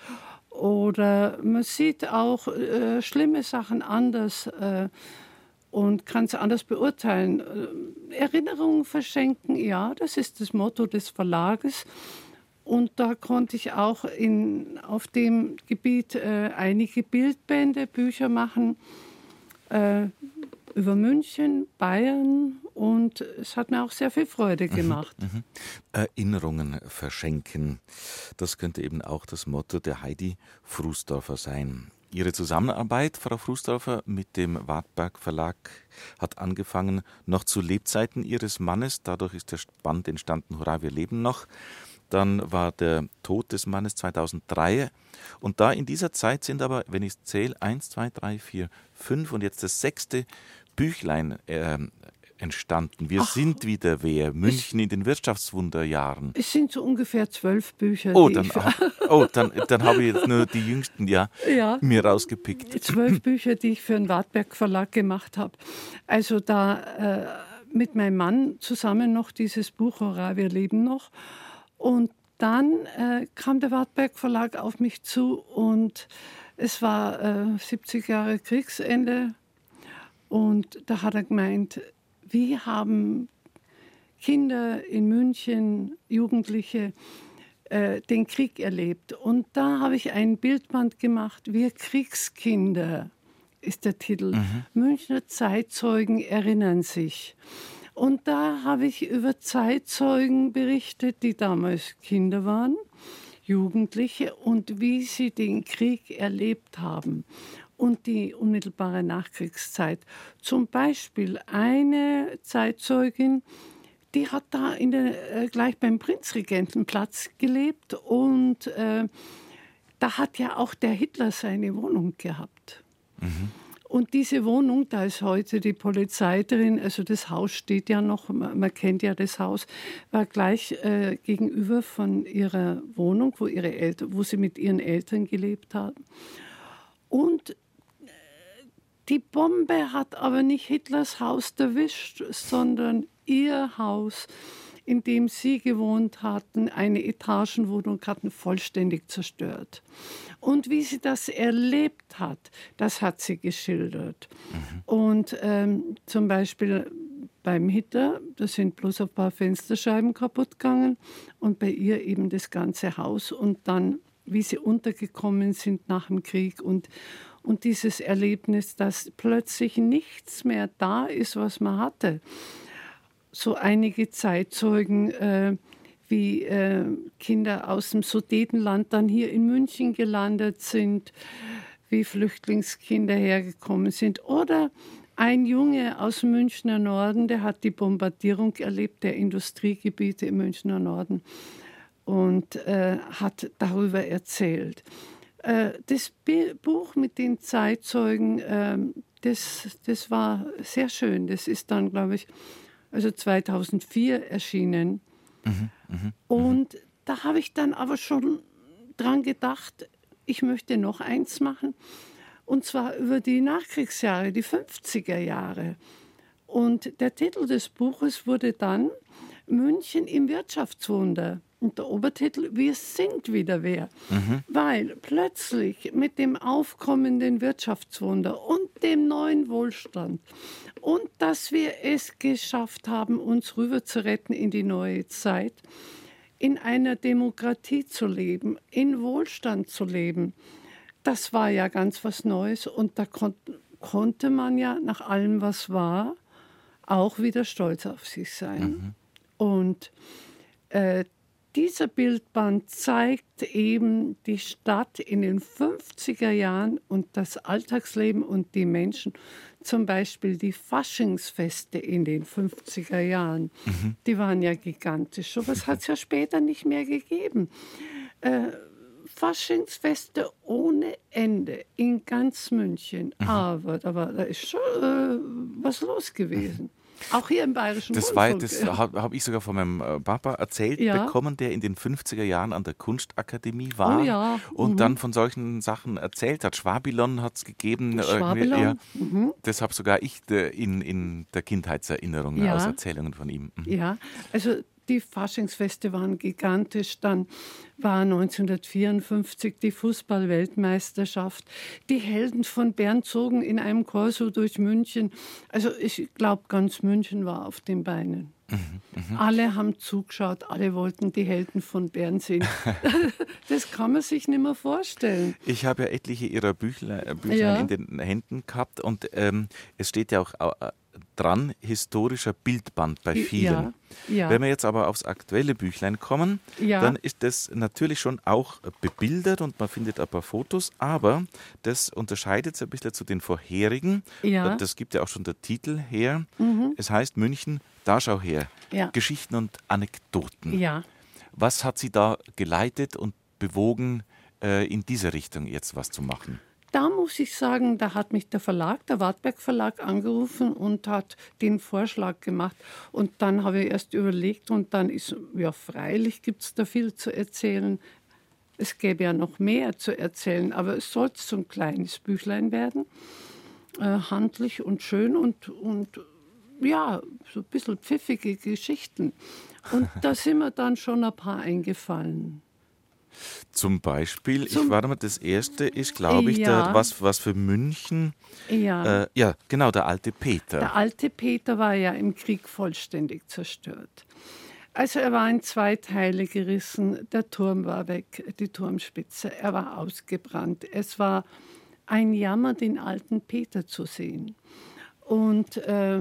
Oder man sieht auch äh, schlimme Sachen anders äh, und kann sie anders beurteilen. Äh, Erinnerungen verschenken, ja, das ist das Motto des Verlages. Und da konnte ich auch in, auf dem Gebiet äh, einige Bildbände, Bücher machen äh, über München, Bayern und es hat mir auch sehr viel Freude gemacht. Mhm, mhm. Erinnerungen verschenken, das könnte eben auch das Motto der Heidi Frusdorfer sein. Ihre Zusammenarbeit, Frau Frusdorfer, mit dem Wartberg Verlag hat angefangen noch zu Lebzeiten Ihres Mannes. Dadurch ist der Band entstanden, Hurra, wir leben noch. Dann war der Tod des Mannes zweitausenddrei. Und da in dieser Zeit sind aber, wenn ich es zähle, eins, zwei, drei, vier, fünf und jetzt das sechste Büchlein äh, entstanden. Wir Ach, sind wieder wer. München in den Wirtschaftswunderjahren. Es sind so ungefähr zwölf Bücher. Oh, dann, oh, dann, dann habe ich jetzt nur die jüngsten ja, ja, mir rausgepickt. Zwölf Bücher, die ich für den Wartberg Verlag gemacht habe. Also da äh, mit meinem Mann zusammen noch dieses Buch Hurra, wir leben noch. Und dann äh, kam der Wartberg Verlag auf mich zu und es war äh, siebzig Jahre Kriegsende. Und da hat er gemeint, wie haben Kinder in München, Jugendliche, äh, den Krieg erlebt? Und da habe ich ein Bildband gemacht, Wir Kriegskinder ist der Titel. Mhm. Münchner Zeitzeugen erinnern sich. Und da habe ich über Zeitzeugen berichtet, die damals Kinder waren, Jugendliche, und wie sie den Krieg erlebt haben. Und die unmittelbare Nachkriegszeit. Zum Beispiel eine Zeitzeugin, die hat da in der, äh, gleich beim Prinzregentenplatz gelebt und äh, da hat ja auch der Hitler seine Wohnung gehabt. Mhm. Und diese Wohnung, da ist heute die Polizei drin, also das Haus steht ja noch, man, man kennt ja das Haus, war gleich äh, gegenüber von ihrer Wohnung, wo, ihre Eltern, wo sie mit ihren Eltern gelebt haben. Und die Bombe hat aber nicht Hitlers Haus erwischt, sondern ihr Haus, in dem sie gewohnt hatten, eine Etagenwohnung hatten, vollständig zerstört. Und wie sie das erlebt hat, das hat sie geschildert. Mhm. Und ähm, zum Beispiel beim Hitler, da sind bloß ein paar Fensterscheiben kaputt gegangen und bei ihr eben das ganze Haus. Und dann, wie sie untergekommen sind nach dem Krieg und Und dieses Erlebnis, dass plötzlich nichts mehr da ist, was man hatte. So einige Zeitzeugen, äh, wie äh, Kinder aus dem Sudetenland dann hier in München gelandet sind, wie Flüchtlingskinder hergekommen sind. Oder ein Junge aus dem Münchner Norden, der hat die Bombardierung erlebt, der Industriegebiete im Münchner Norden, und äh, hat darüber erzählt. Das Buch mit den Zeitzeugen, das, das war sehr schön. Das ist dann, glaube ich, also zweitausendvier erschienen. Mhm, mh, Und mh. da habe ich dann aber schon dran gedacht, ich möchte noch eins machen. Und zwar über die Nachkriegsjahre, die fünfziger Jahre. Und der Titel des Buches wurde dann München im Wirtschaftswunder. Und der Obertitel, wir sind wieder wer. Mhm. Weil plötzlich mit dem aufkommenden Wirtschaftswunder und dem neuen Wohlstand und dass wir es geschafft haben, uns rüber zu retten in die neue Zeit, in einer Demokratie zu leben, in Wohlstand zu leben, das war ja ganz was Neues. Und da kon- konnte man ja nach allem, was war, auch wieder stolz auf sich sein. Mhm. Und äh, dieser Bildband zeigt eben die Stadt in den fünfziger Jahren und das Alltagsleben und die Menschen. Zum Beispiel die Faschingsfeste in den fünfziger Jahren. Mhm. Die waren ja gigantisch. So was hat es ja später nicht mehr gegeben. Äh, Faschingsfeste ohne Ende in ganz München. Mhm. Aber da, war, da ist schon äh, was los gewesen. Mhm. Auch hier im Bayerischen Das, war, das ja. habe hab ich sogar von meinem Papa erzählt ja. bekommen, der in den fünfziger Jahren an der Kunstakademie war oh ja. und mhm. dann von solchen Sachen erzählt hat. Schwabilon hat es gegeben. Schwabilon. Ja, mhm. Das habe sogar ich in, in der Kindheitserinnerung ja. aus Erzählungen von ihm. Mhm. Ja, also die Faschingsfeste waren gigantisch. Dann war neunzehnhundertvierundfünfzig die Fußball-Weltmeisterschaft. Die Helden von Bern zogen in einem Korso durch München. Also ich glaube, ganz München war auf den Beinen. Mhm, mh. Alle haben zugeschaut, alle wollten die Helden von Bern sehen. Das kann man sich nicht mehr vorstellen. Ich habe ja etliche ihrer Büchlein, Büchlein ja. in den Händen gehabt und ähm, es steht ja auch äh, dran, historischer Bildband bei vielen. Ja, ja. Wenn wir jetzt aber aufs aktuelle Büchlein kommen, ja. dann ist das natürlich schon auch bebildert und man findet ein paar Fotos, aber das unterscheidet sich ein bisschen zu den vorherigen. Ja. Das gibt ja auch schon der Titel her. Mhm. Es heißt München, da schau her. Ja. Geschichten und Anekdoten. Ja. Was hat Sie da geleitet und bewogen, äh, in diese Richtung jetzt was zu machen? Da muss ich sagen, da hat mich der Verlag, der Wartberg Verlag, angerufen und hat den Vorschlag gemacht. Und dann habe ich erst überlegt und dann ist, ja freilich gibt es da viel zu erzählen. Es gäbe ja noch mehr zu erzählen, aber es sollte so ein kleines Büchlein werden, äh, handlich und schön und, und ja, so ein bisschen pfiffige Geschichten. Und da sind mir dann schon ein paar eingefallen. Zum Beispiel, Zum ich warte mal, das erste ist, glaube ich, Ja. der, was, was für München. Ja. Äh, ja, genau, der alte Peter. Der alte Peter war ja im Krieg vollständig zerstört. Also er war in zwei Teile gerissen, der Turm war weg, die Turmspitze, er war ausgebrannt. Es war ein Jammer, den alten Peter zu sehen. Und äh,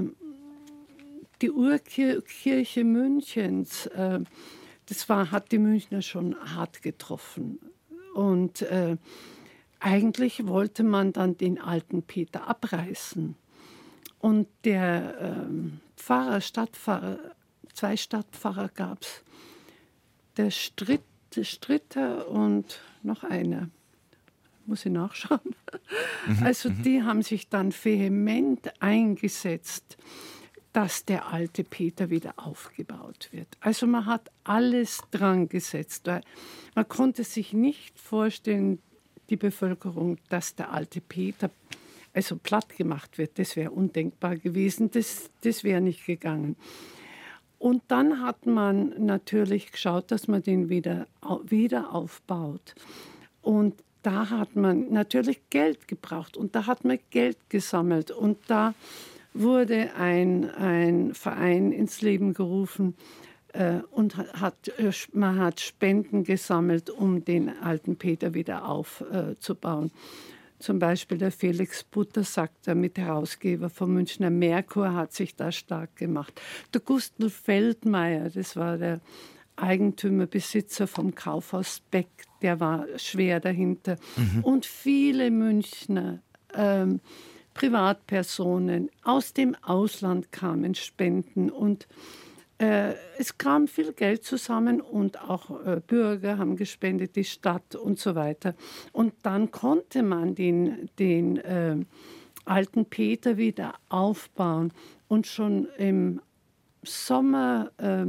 die Urkirche Münchens, äh, das war, hat die Münchner schon hart getroffen. Und äh, eigentlich wollte man dann den alten Peter abreißen. Und der äh, Pfarrer, Stadtpfarrer, zwei Stadtpfarrer gab es, der Stritt, Stritter und noch einer, muss ich nachschauen. Mhm, also die haben sich dann vehement eingesetzt, dass der alte Peter wieder aufgebaut wird. Also man hat alles dran gesetzt. Man konnte sich nicht vorstellen, die Bevölkerung, dass der alte Peter also platt gemacht wird. Das wäre undenkbar gewesen, das, das wäre nicht gegangen. Und dann hat man natürlich geschaut, dass man den wieder, wieder aufbaut. Und da hat man natürlich Geld gebraucht und da hat man Geld gesammelt. Und da wurde ein, ein Verein ins Leben gerufen äh, und hat, äh, man hat Spenden gesammelt, um den alten Peter wieder aufzubauen. Äh, Zum Beispiel der Felix Buttersack, der Mitherausgeber vom Münchner Merkur, hat sich da stark gemacht. Der Gustl Feldmeier, das war der Eigentümer, Besitzer vom Kaufhaus Beck, der war schwer dahinter. Mhm. Und viele Münchner ähm, Privatpersonen aus dem Ausland kamen Spenden und äh, es kam viel Geld zusammen und auch äh, Bürger haben gespendet, die Stadt und so weiter. Und dann konnte man den, den äh, alten Peter wieder aufbauen und schon im Sommer äh,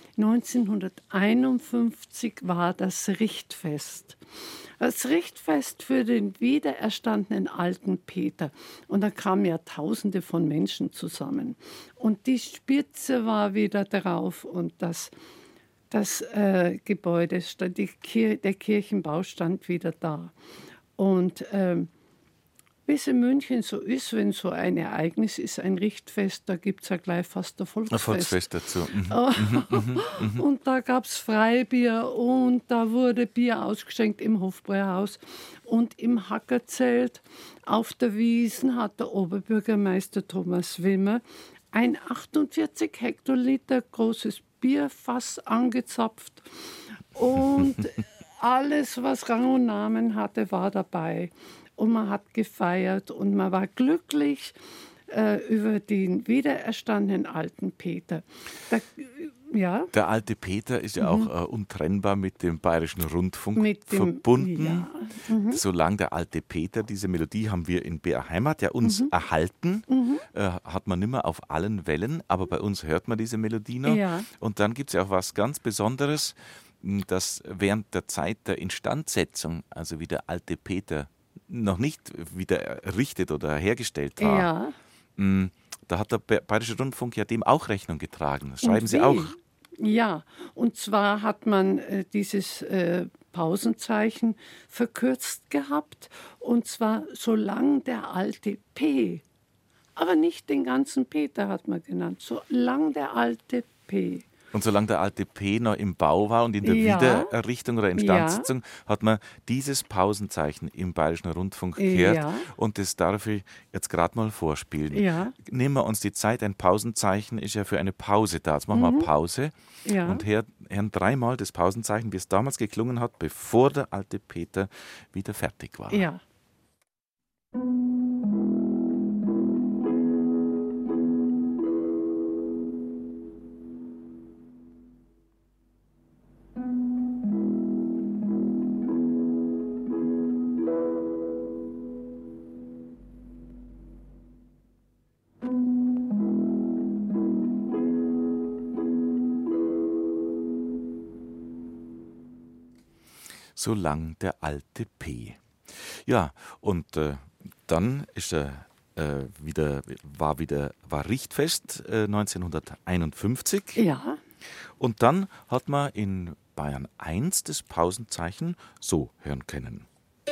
neunzehnhunderteinundfünfzig war das Richtfest. Das Richtfest für den wiedererstandenen alten Peter. Und da kamen ja Tausende von Menschen zusammen. Und die Spitze war wieder drauf und das, das äh, Gebäude, die Kir- der Kirchenbau stand wieder da. Und ähm, wie es in München so ist, wenn so ein Ereignis ist, ein Richtfest, da gibt es ja gleich fast ein Volksfest. Ein Volksfest dazu. Mhm. mhm, mhm, und da gab es Freibier und da wurde Bier ausgeschenkt im Hofbräuhaus. Und im Hackerzelt auf der Wiesn hat der Oberbürgermeister Thomas Wimmer ein achtundvierzig Hektoliter großes Bierfass angezapft. Und alles, was Rang und Namen hatte, war dabei. Und man hat gefeiert und man war glücklich äh, über den wiedererstandenen alten Peter. Da, ja. Der alte Peter ist ja mhm. auch äh, untrennbar mit dem Bayerischen Rundfunk mit dem, verbunden. Ja. Mhm. Solange der alte Peter, diese Melodie haben wir in B R Heimat ja uns mhm. erhalten, mhm. Äh, hat man nicht mehr auf allen Wellen, aber bei uns hört man diese Melodie noch. Ja. Und dann gibt es ja auch was ganz Besonderes, dass während der Zeit der Instandsetzung, also wie der alte Peter noch nicht wieder errichtet oder hergestellt war, ja. mh, da hat der Bayerische Rundfunk ja dem auch Rechnung getragen. Das schreiben Sie auch. Ja, und zwar hat man äh, dieses äh, Pausenzeichen verkürzt gehabt, und zwar solange der alte P, aber nicht den ganzen Peter hat man genannt, solange der alte P. Und solange der alte P noch im Bau war und in der ja. Wiedererrichtung oder Instandsetzung, ja. hat man dieses Pausenzeichen im Bayerischen Rundfunk gehört. Ja. Und das darf ich jetzt gerade mal vorspielen. Ja. Nehmen wir uns die Zeit, ein Pausenzeichen ist ja für eine Pause da. Jetzt machen mhm. wir Pause ja. und hören, hören dreimal das Pausenzeichen, wie es damals geklungen hat, bevor der alte Peter wieder fertig war. Ja. solang der alte P. Ja, und äh, dann ist er äh, wieder, war wieder, war Richtfest äh, neunzehnhunderteinundfünfzig. Ja. Und dann hat man in Bayern eins das Pausenzeichen so hören können.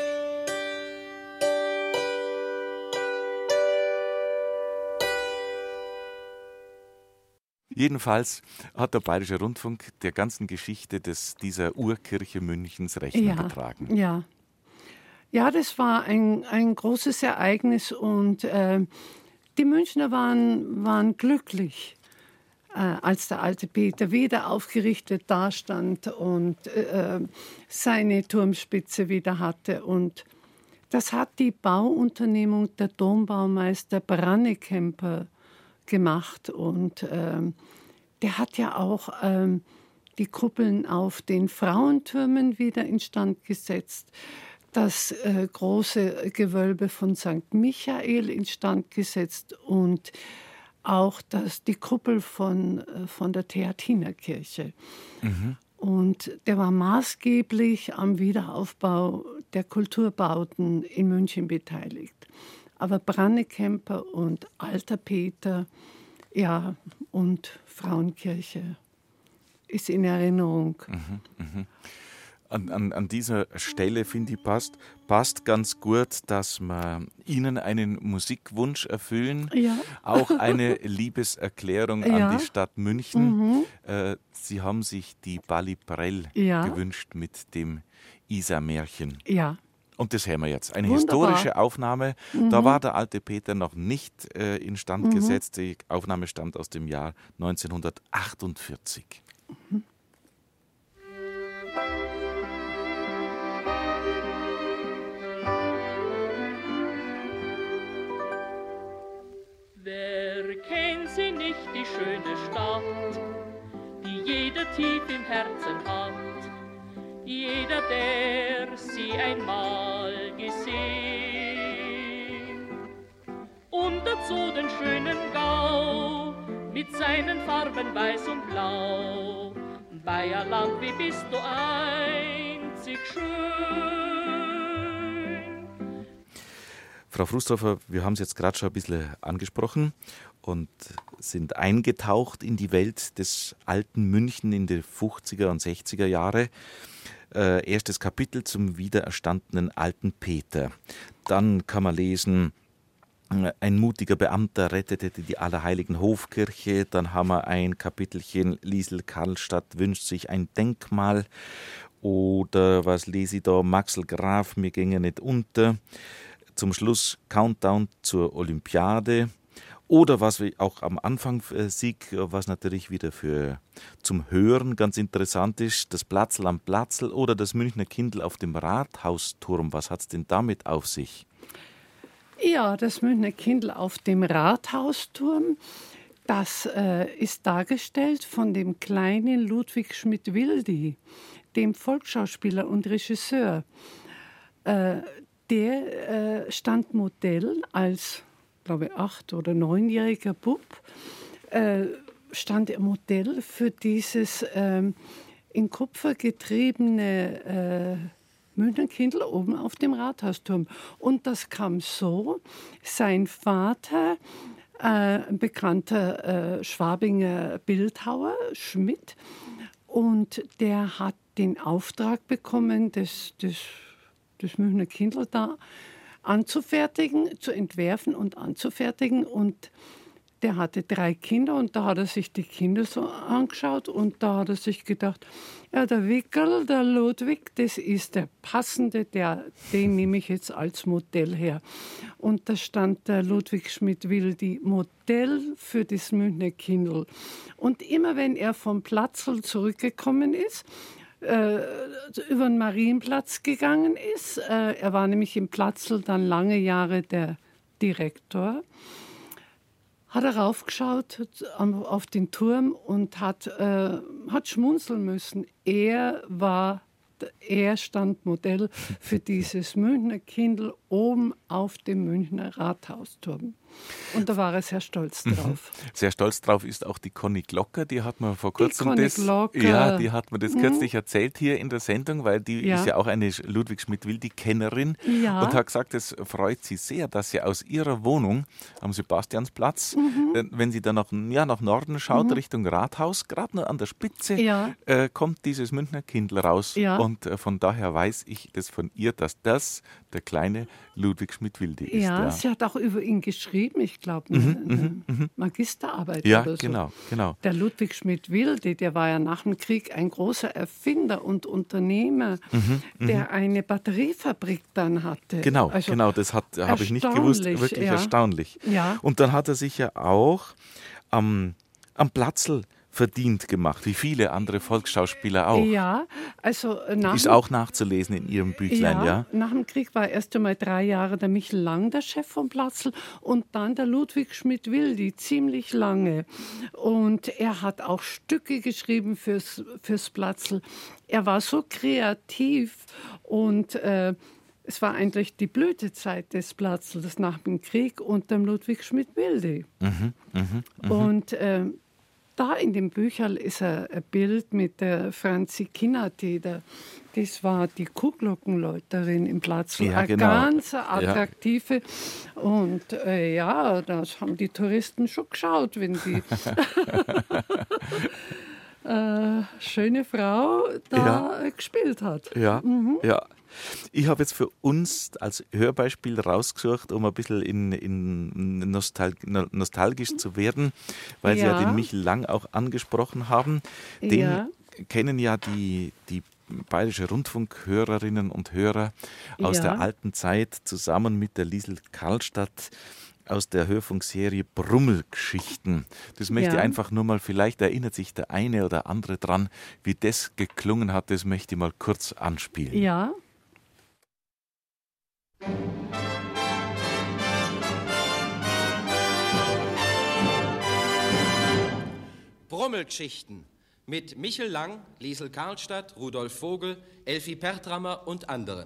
Jedenfalls hat der Bayerische Rundfunk der ganzen Geschichte des, dieser Urkirche Münchens Rechnung Ja, getragen. ja. Ja, das war ein, ein großes Ereignis und äh, die Münchner waren, waren glücklich, äh, als der alte Peter wieder aufgerichtet dastand und äh, seine Turmspitze wieder hatte. Und das hat die Bauunternehmung der Dombaumeister Brannekemper gemacht. Und ähm, der hat ja auch ähm, die Kuppeln auf den Frauentürmen wieder instand gesetzt, das äh, große Gewölbe von Sankt Michael instand gesetzt und auch das, die Kuppel von, äh, von der Theatinerkirche. Mhm. Und der war maßgeblich am Wiederaufbau der Kulturbauten in München beteiligt. Aber Brannekemper und Alter Peter, ja, und Frauenkirche ist in Erinnerung. Mhm, mh. An, an, an dieser Stelle, finde ich, passt, passt ganz gut, dass wir Ihnen einen Musikwunsch erfüllen, ja. auch eine Liebeserklärung ja. an die Stadt München. Mhm. Äh, Sie haben sich die Baliprell ja. gewünscht mit dem Isar-Märchen. Ja. Und das hören wir jetzt. Eine Wunderbar. historische Aufnahme. Mhm. Da war der alte Peter noch nicht äh, instand mhm. gesetzt. Die Aufnahme stammt aus dem Jahr neunzehnhundertachtundvierzig. Mhm. Wer kennt sie nicht, die schöne Stadt, die jeder tief im Herzen hat, jeder, der sie einmal gesehen. Und dazu den schönen Gau mit seinen Farben weiß und blau. Bayerland, wie bist du einzig schön. Frau Frusthofer, wir haben es jetzt gerade schon ein bisschen angesprochen und sind eingetaucht in die Welt des alten München in die fünfziger und sechziger Jahre. Äh, erstes Kapitel zum wiedererstandenen alten Peter. Dann kann man lesen, ein mutiger Beamter rettete die Allerheiligen Hofkirche. Dann haben wir ein Kapitelchen, Liesl Karlstadt wünscht sich ein Denkmal. Oder was lese ich da, Maxel Graf, mir ginge nicht unter. Zum Schluss Countdown zur Olympiade. Oder was wir auch am Anfang äh, Sieg, was natürlich wieder für zum Hören ganz interessant ist, das Platzl am Platzl oder das Münchner Kindl auf dem Rathausturm. Was hat es denn damit auf sich? Ja, das Münchner Kindl auf dem Rathausturm, das äh, ist dargestellt von dem kleinen Ludwig Schmidt-Wildy, dem Volksschauspieler und Regisseur. Äh, der äh, stand Modell als, glaube ich, acht- oder neunjähriger Bub, äh, stand er Modell für dieses äh, in Kupfer getriebene äh, Münchner Kindl oben auf dem Rathausturm. Und das kam so, sein Vater, äh, ein bekannter äh, Schwabinger Bildhauer, Schmidt, und der hat den Auftrag bekommen, das, das, das Münchner Kindl da anzufertigen, zu entwerfen und anzufertigen. Und der hatte drei Kinder und da hat er sich die Kinder so angeschaut und da hat er sich gedacht, ja, der Wickel, der Ludwig, das ist der passende, der, den nehme ich jetzt als Modell her. Und da stand der Ludwig Schmidt-Wildy Modell für das Münchner Kindl. Und immer wenn er vom Platzl zurückgekommen ist, äh, über den Marienplatz gegangen ist, äh, er war nämlich im Platzl dann lange Jahre der Direktor, hat er raufgeschaut auf den Turm und hat, äh, hat schmunzeln müssen. Er war, er stand Modell für dieses Münchner Kindl oben auf dem Münchner Rathausturm. Und da war er sehr stolz drauf. Sehr stolz drauf ist auch die Conny Glocker, die hat man vor kurzem Conny das, Glocker. ja, die hat mir das kürzlich mhm. erzählt hier in der Sendung, weil die ja. ist ja auch eine Ludwig Schmidt-Wildi-Kennerin ja. und hat gesagt, es freut sie sehr, dass sie aus ihrer Wohnung am Sebastiansplatz, mhm. äh, wenn sie dann nach, ja, nach Norden schaut, mhm. Richtung Rathaus, gerade nur an der Spitze, ja. äh, kommt dieses Münchner Kindl raus ja. und äh, von daher weiß ich das von ihr, dass das der kleine Ludwig Schmidt-Wildi ist. Ja, ja, sie hat auch über ihn geschrieben, ich glaube, eine, mhm, eine Magisterarbeit ja, oder so. genau, genau. Der Ludwig Schmidt-Wildi, der war ja nach dem Krieg ein großer Erfinder und Unternehmer, mhm, der eine Batteriefabrik dann hatte. Genau, also genau, das habe ich nicht gewusst, wirklich ja. erstaunlich. Ja. Und dann hat er sich ja auch am, am Platzl verdient gemacht, wie viele andere Volksschauspieler auch. Ja, also nach ist auch nachzulesen in Ihrem Büchlein, ja, ja? Nach dem Krieg war erst einmal drei Jahre der Michel Lang der Chef vom Platzl und dann der Ludwig Schmidt-Wildi, ziemlich lange. Und er hat auch Stücke geschrieben fürs, fürs Platzl. Er war so kreativ und äh, es war eigentlich die Blütezeit des Platzls nach dem Krieg und dem Ludwig Schmidt-Wildi. Mhm, mh, mh. Und äh, da in dem Bücherl ist ein Bild mit der Franzi Kinnati. Das war die Kuhglockenläuterin im Platzl. Ja, eine genau. ganz attraktive. Ja. Und äh, ja, das haben die Touristen schon geschaut, wenn die äh, schöne Frau da ja. gespielt hat. Ja, mhm. ja. Ich habe jetzt für uns als Hörbeispiel rausgesucht, um ein bisschen in, in nostal nostalgisch zu werden, weil ja. Sie ja den Michel Lang auch angesprochen haben. Den ja. kennen ja die, die bayerische Rundfunkhörerinnen und Hörer aus ja. der alten Zeit zusammen mit der Liesl Karlstadt aus der Hörfunkserie Brummelgeschichten. Das möchte ja. ich einfach nur mal, vielleicht erinnert sich der eine oder andere dran, wie das geklungen hat, das möchte ich mal kurz anspielen. Ja. Brummelgeschichten mit Michel Lang, Liesl Karlstadt, Rudolf Vogel, Elfi Pertrammer und anderen.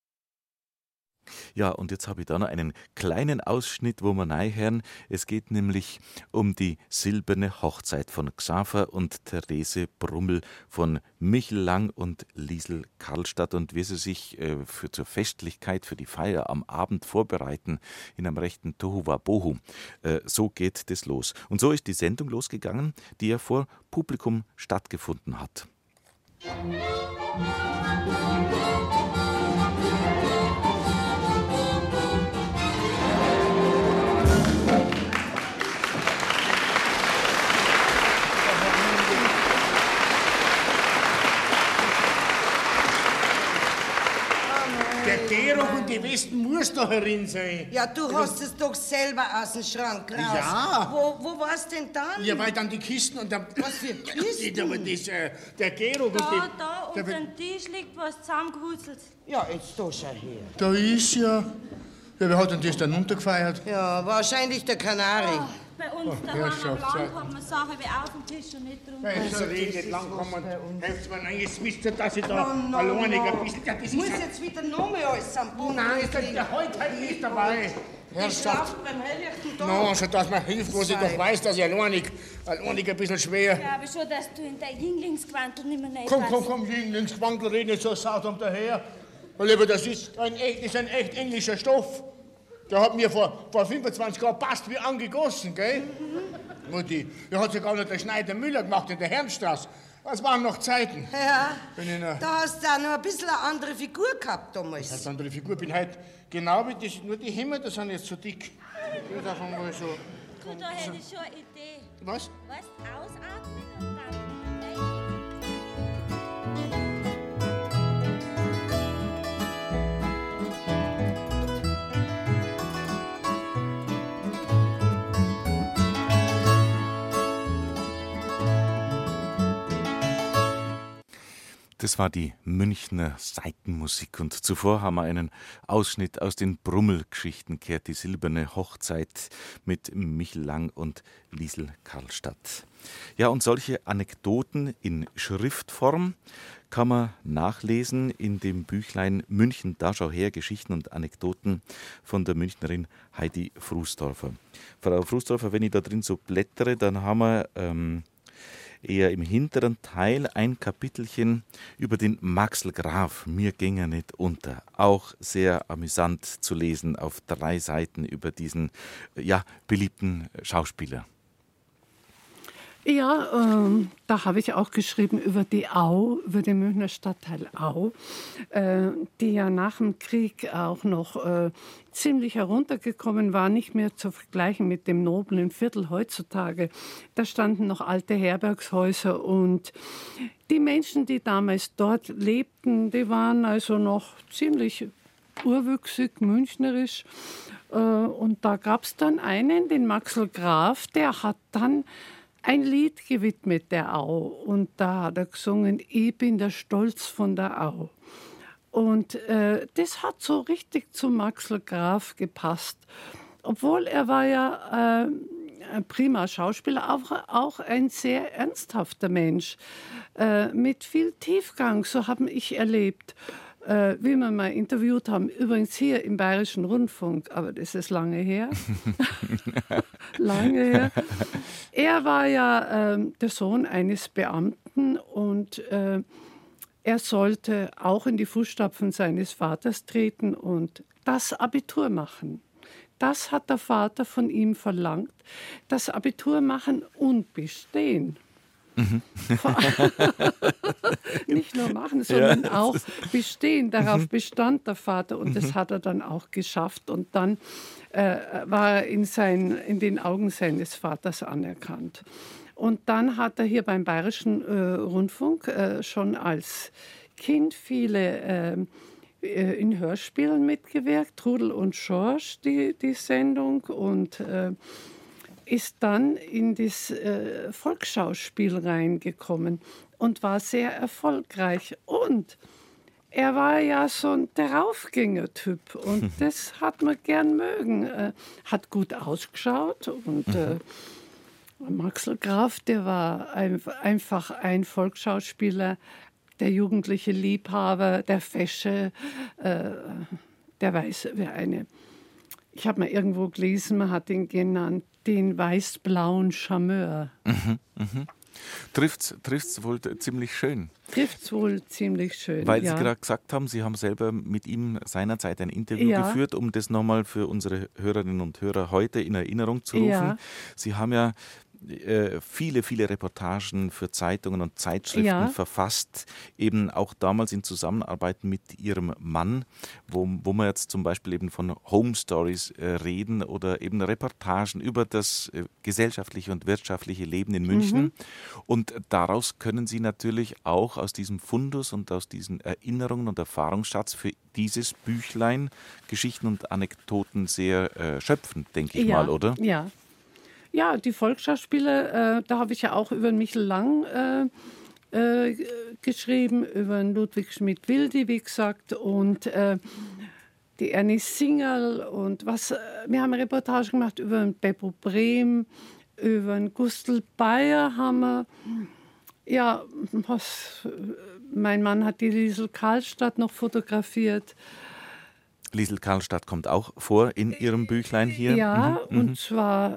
Ja, und jetzt habe ich da noch einen kleinen Ausschnitt, wo wir reinhören. Es geht nämlich um die silberne Hochzeit von Xaver und Therese Brummel, von Michel Lang und Liesl Karlstadt und wie sie sich äh, für, zur Festlichkeit, für die Feier am Abend vorbereiten in einem rechten Tohuwabohu. Äh, so geht das los. Und so ist die Sendung losgegangen, die ja vor Publikum stattgefunden hat. Der Gerock und die Westen muss da herin sein. Ja, du hast es doch selber aus dem Schrank raus. Ja. Wo, wo war's denn dann? Ja, weil dann die Kisten und der... Was für Kisten? Aber das, äh, der Gerock und Da, die... da, der, unter dem Tisch liegt was zusammengehuzelt. Ja, jetzt da schau her. Da ist ja... Ja, wer hat denn das dann untergefeiert? Ja, wahrscheinlich der Kanari. Ah, bei uns Oh, daheim am Herrschaftszeiten. Land hat man Sachen wie auf dem Tisch und nicht drunter. Ja, jetzt Also, rede das nicht ist lang was kommen. bei uns. Helft mir nein, jetzt wisst ihr, dass ich da No, no, alleinig no. ein bisschen... Ja, das Muss ist ja... jetzt wieder nochmal alles am Boden Nein, ist der, liegen. der heute halt nicht dabei. Die Herrschaft. schlaft beim helllichten Tag. No, also dass mir hilft, wo ich doch weiß, dass ich alleinig, alleinig ein bisschen schwer... Ich glaube schon, dass du in der Jünglingsquantel nicht mehr rein Komm, komm, komm, Jünglingsquantel, red nicht so saudumm daher. Lieber, das ist ein echt, ist ein echt englischer Stoff. Der hat mir vor, vor fünfundzwanzig Jahren passt wie angegossen, gell? Mhm. Mutti, der hat sogar noch der Schneider Müller gemacht in der Herrenstraße. Das waren noch Zeiten. Ja, Bin ich noch, da hast du auch noch ein bisschen eine andere Figur gehabt damals. als andere Figur bin halt genau wie das, nur die Hämmer, die sind jetzt so dick. Ich darf mal so. Du, da hätte ich schon eine Idee. Was? Weißt, ausatmen und dann... Das war die Münchner Saitenmusik und zuvor haben wir einen Ausschnitt aus den Brummel-Geschichten gehört, die silberne Hochzeit mit Michel Lang und Liesl Karlstadt. Ja, und solche Anekdoten in Schriftform kann man nachlesen in dem Büchlein München, da schau her, Geschichten und Anekdoten von der Münchnerin Heidi Frusdorfer. Frau Frusdorfer, wenn ich da drin so blättere, dann haben wir ähm, eher im hinteren Teil ein Kapitelchen über den Maxl Graf, mir ging er nicht unter. Auch sehr amüsant zu lesen auf drei Seiten über diesen ja, beliebten Schauspieler. Ja, ähm, da habe ich auch geschrieben über die Au, über den Münchner Stadtteil Au, äh, die ja nach dem Krieg auch noch äh, ziemlich heruntergekommen war, nicht mehr zu vergleichen mit dem noblen Viertel heutzutage. Da standen noch alte Herbergshäuser und die Menschen, die damals dort lebten, die waren also noch ziemlich urwüchsig, münchnerisch. Äh, und da gab es dann einen, den Maxl Graf, der hat dann ein Lied gewidmet der Au und da hat er gesungen, ich bin der Stolz von der Au. Und äh, das hat so richtig zu Maxl Graf gepasst. Obwohl er war ja äh, ein prima Schauspieler, auch, auch ein sehr ernsthafter Mensch, äh, mit viel Tiefgang, so habe ich erlebt. Äh, wie wir mal interviewt haben, übrigens hier im Bayerischen Rundfunk, aber das ist lange her. lange her. Er war ja äh, der Sohn eines Beamten und äh, er sollte auch in die Fußstapfen seines Vaters treten und das Abitur machen. Das hat der Vater von ihm verlangt. Das Abitur machen und bestehen. Mhm. Nicht nur machen, sondern ja. auch bestehen. Darauf bestand der Vater und das hat er dann auch geschafft. Und dann äh, war er in, sein, in den Augen seines Vaters anerkannt. Und dann hat er hier beim Bayerischen äh, Rundfunk äh, schon als Kind viele äh, in Hörspielen mitgewirkt, Trudel und Schorsch, die, die Sendung, und äh, ist dann in das äh, Volksschauspiel reingekommen und war sehr erfolgreich. Und er war ja so ein Daraufgänger-Typ und das hat man gern mögen. Äh, hat gut ausgeschaut und äh, Maxl Graf, der war ein, einfach ein Volksschauspieler, der jugendliche Liebhaber, der Fesche, äh, der weiß, wer eine... Ich habe mal irgendwo gelesen, man hat ihn genannt, den weiß-blauen Charmeur. Mhm, mhm. Trifft's, trifft's wohl ziemlich schön. Trifft's wohl ziemlich schön, Weil ja. Sie gerade gesagt haben, Sie haben selber mit ihm seinerzeit ein Interview ja. geführt, um das nochmal für unsere Hörerinnen und Hörer heute in Erinnerung zu rufen. Ja. Sie haben ja viele, viele Reportagen für Zeitungen und Zeitschriften ja. verfasst, eben auch damals in Zusammenarbeit mit Ihrem Mann, wo, wo wir jetzt zum Beispiel eben von Home Stories äh, reden oder eben Reportagen über das äh, gesellschaftliche und wirtschaftliche Leben in München. Mhm. Und daraus können Sie natürlich auch aus diesem Fundus und aus diesen Erinnerungen und Erfahrungsschatz für dieses Büchlein Geschichten und Anekdoten sehr äh, schöpfen, denke ich ja. mal, oder? Ja. Ja, die Volksschauspiele, äh, da habe ich ja auch über Michel Lang äh, äh, geschrieben, über Ludwig Schmidt-Wildy, wie gesagt, und äh, die Ernie Singerl und was. Äh, wir haben eine Reportage gemacht über Beppo Brehm, über Gustl Bayer haben wir. Ja, was, mein Mann hat die Liesl Karlstadt noch fotografiert. Liesl Karlstadt kommt auch vor in Ihrem Büchlein hier. Ja, mhm. und zwar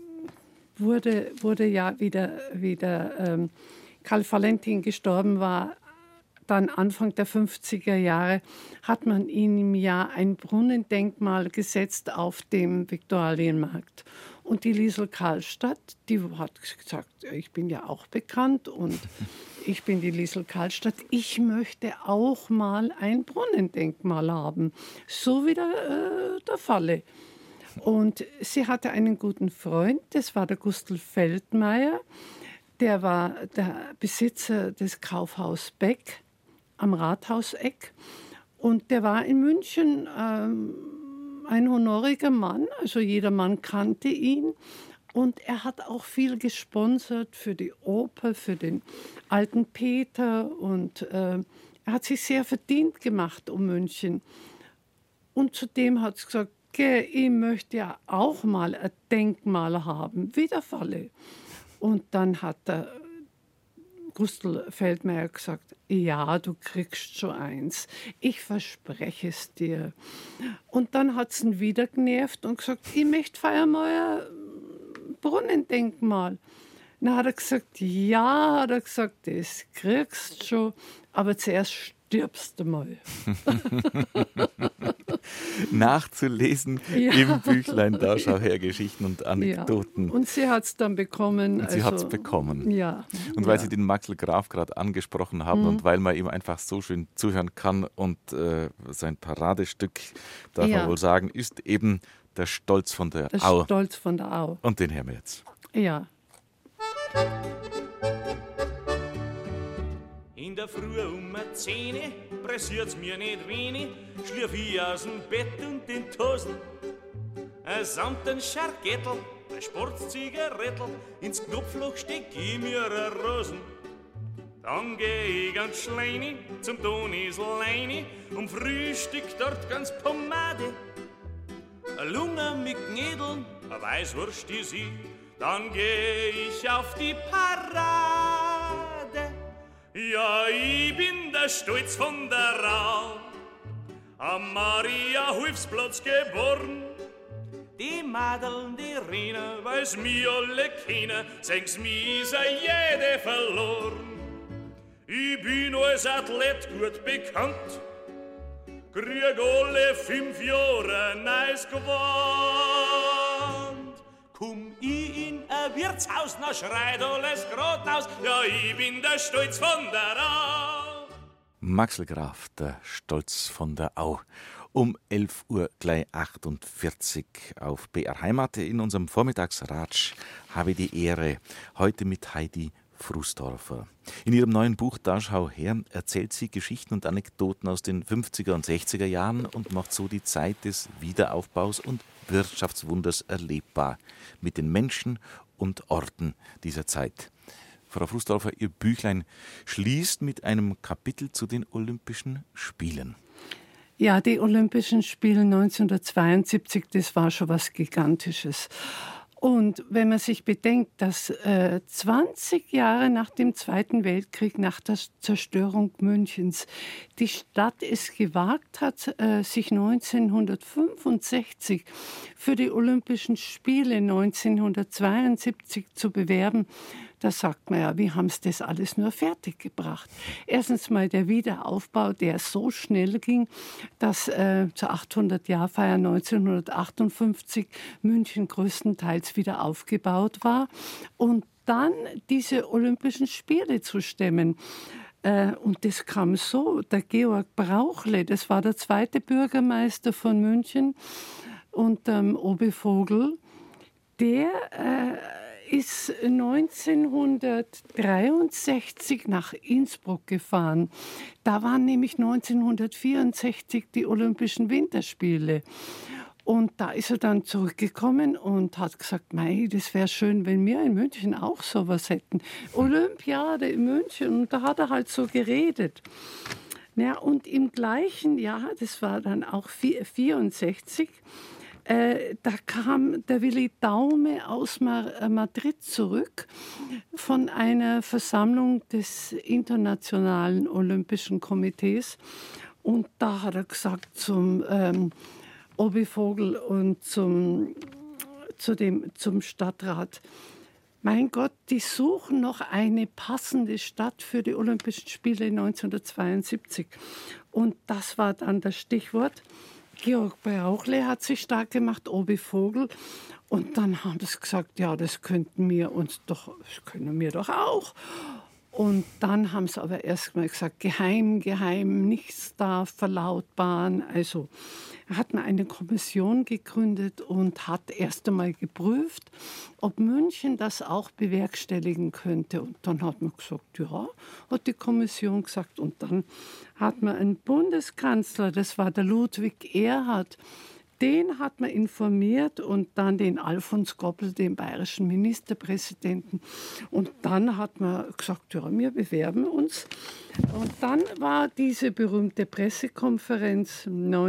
wurde, wurde ja wieder, wieder ähm, Karl Valentin gestorben war, dann Anfang der fünfziger Jahre, hat man ihm ja ein Brunnendenkmal gesetzt auf dem Viktualienmarkt. Und die Liesl Karlstadt, die hat gesagt, ich bin ja auch bekannt und ich bin die Liesl Karlstadt, ich möchte auch mal ein Brunnendenkmal haben. So wie der, äh, der Falle. Und sie hatte einen guten Freund, das war der Gustl Feldmeier, der war der Besitzer des Kaufhaus Beck am Rathauseck und der war in München ähm, ein honoriger Mann, also jeder Mann kannte ihn, Und er hat auch viel gesponsert für die Oper, für den alten Peter. Und äh, er hat sich sehr verdient gemacht um München. Und zudem hat es gesagt, okay, ich möchte ja auch mal ein Denkmal haben, wie der Falle. Und dann hat der Gustl Feldmeier gesagt, ja, du kriegst schon eins. Ich verspreche es dir. Und dann hat es ihn wieder genervt und gesagt, ich möchte feiern mal ein Brunnendenkmal. Dann hat er gesagt, ja, hat er gesagt, das kriegst du schon, aber zuerst stirbst du mal. Nachzulesen Ja. im Büchlein Da schau her, Geschichten und Anekdoten. Ja. Und sie hat es dann bekommen. Und sie also, hat es bekommen. Ja. Und weil ja. Sie den Maxl Graf gerade angesprochen haben Mhm. und weil man ihm einfach so schön zuhören kann und äh, sein Paradestück, darf Ja. man wohl sagen, ist eben der Stolz von der Der Au. Stolz von der Au. Und den hören wir jetzt. Ja. In der Früh um eine Zehne pressiert's mir nicht wenig, schlürf ich aus dem Bett und den Tosen. Ein samten Schargettel, ein Sportzigarettel, ins Knopfloch steck ich mir eine Rosen. Dann geh ich ganz schleini zum Tonisleini und frühstück dort ganz Pomade. Eine Lunge mit Knädeln, eine Weißwurst ist ich, dann geh ich auf die Parade. Ja, ich bin der Stolz von der Rau, am Maria-Hulfsplatz geboren. Die Madeln, die rennen, weil's mich alle kennen, sehen's mich ist jede verloren. Ich bin als Athlet gut bekannt, krieg alle fünf Jahre ein neues Gewand. Komm ich in ein Wirtshaus, na schreit alles grad aus, ja, ich bin der Stolz von der Au. Maxl Graf, der Stolz von der Au. Um elf Uhr gleich achtundvierzig auf B R Heimat. In unserem Vormittagsratsch habe ich die Ehre, heute mit Heidi Frustorfer. In ihrem neuen Buch Da schau her erzählt sie Geschichten und Anekdoten aus den fünfziger und sechziger Jahren und macht so die Zeit des Wiederaufbaus und Wirtschaftswunders erlebbar mit den Menschen und Orten dieser Zeit. Frau Frustorfer, Ihr Büchlein schließt mit einem Kapitel zu den Olympischen Spielen. Ja, die Olympischen Spiele neunzehnhundertzweiundsiebzig, das war schon was Gigantisches. Und wenn man sich bedenkt, dass äh, zwanzig Jahre nach dem Zweiten Weltkrieg, nach der Zerstörung Münchens, die Stadt es gewagt hat, äh, sich neunzehnhundertfünfundsechzig für die Olympischen Spiele neunzehnhundertzweiundsiebzig zu bewerben, da sagt man ja, wie haben sie das alles nur fertiggebracht? Erstens mal der Wiederaufbau, der so schnell ging, dass äh, zur achthundert-Jahr-Feier neunzehnhundertachtundfünfzig München größtenteils wieder aufgebaut war. Und dann diese Olympischen Spiele zu stemmen. Äh, und das kam so, der Georg Brauchle, das war der zweite Bürgermeister von München, und ähm, Obi Vogel, der äh, ist neunzehnhundertdreiundsechzig nach Innsbruck gefahren. Da waren nämlich neunzehnhundertvierundsechzig die Olympischen Winterspiele. Und da ist er dann zurückgekommen und hat gesagt, mei, das wäre schön, wenn wir in München auch sowas hätten. Olympiade in München. Und da hat er halt so geredet. Ja, und im gleichen Jahr, das war dann auch vierundsechzig, Äh, da kam der Willi Daume aus Madrid zurück von einer Versammlung des Internationalen Olympischen Komitees. Und da hat er gesagt zum ähm, Obi Vogel und zum, zu dem, zum Stadtrat, mein Gott, die suchen noch eine passende Stadt für die Olympischen Spiele neunzehnhundertzweiundsiebzig. Und das war dann das Stichwort. Georg Brauchle hat sich stark gemacht, Obi Vogel. Und dann haben sie gesagt, ja, das könnten wir uns doch, das können wir doch auch. Und dann haben sie aber erst mal gesagt, geheim, geheim, nichts darf verlautbaren. Also hat man eine Kommission gegründet und hat erst einmal geprüft, ob München das auch bewerkstelligen könnte. Und dann hat man gesagt, ja, hat die Kommission gesagt. Und dann hat man einen Bundeskanzler, das war der Ludwig Erhard, den hat man informiert und dann den Alfons Goppel, den bayerischen Ministerpräsidenten. Und dann hat man gesagt, ja, wir bewerben uns. Und dann war diese berühmte Pressekonferenz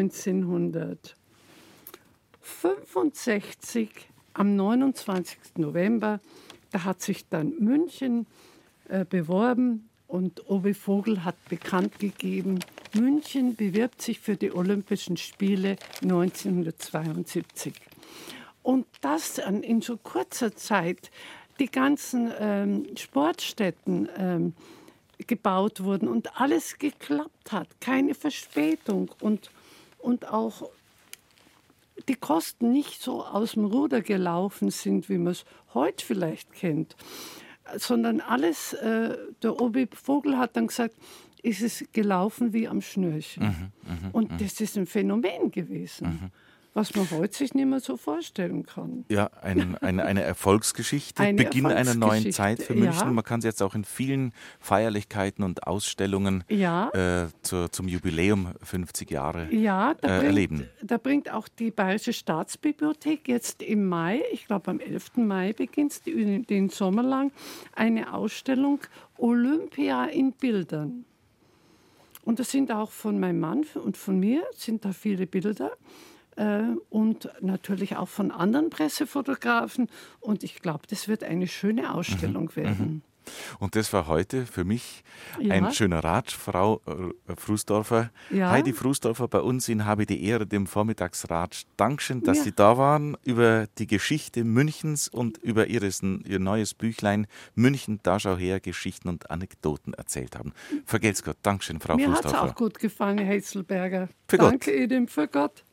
neunzehnhundertfünfundsechzig am neunundzwanzigsten November. Da hat sich dann München äh, beworben. Und Owe Vogel hat bekannt gegeben, München bewirbt sich für die Olympischen Spiele neunzehnhundertzweiundsiebzig. Und dass in so kurzer Zeit die ganzen ähm, Sportstätten ähm, gebaut wurden und alles geklappt hat, keine Verspätung und, und auch die Kosten nicht so aus dem Ruder gelaufen sind, wie man es heute vielleicht kennt, sondern alles, äh, der Owe Vogel hat dann gesagt, ist es gelaufen wie am Schnürchen. Mhm, mh, und mh. das ist ein Phänomen gewesen, Mhm. was man heute sich nicht mehr so vorstellen kann. Ja, ein, eine, eine Erfolgsgeschichte, Eine Beginn einer neuen Erfolgsgeschichte, Zeit für München. ja. Man kann es jetzt auch in vielen Feierlichkeiten und Ausstellungen Ja. äh, zu, zum Jubiläum fünfzig Jahre Ja, da, äh, bringt, erleben. da bringt auch die Bayerische Staatsbibliothek jetzt im Mai, ich glaube am elften Mai beginnt es, den Sommer lang, eine Ausstellung Olympia in Bildern. Und das sind auch von meinem Mann und von mir, sind da viele Bilder. Äh, und natürlich auch von anderen Pressefotografen. Und ich glaube, das wird eine schöne Ausstellung Mhm, werden. Und das war heute für mich Ja. ein schöner Rat, Frau äh, Frusdorfer. Ja. Heidi Frusdorfer bei uns in Habe die Ehre, dem Vormittagsrat. Dankeschön, dass Ja. Sie da waren, über die Geschichte Münchens und über ihres, Ihr neues Büchlein München, da schau her, Geschichten und Anekdoten erzählt haben. Vergelt's Gott. Dankeschön, Frau Mir hat es Frusdorfer. auch gut gefallen, Herr Hetzelberger. Für Gott. Danke Ihnen, für Gott.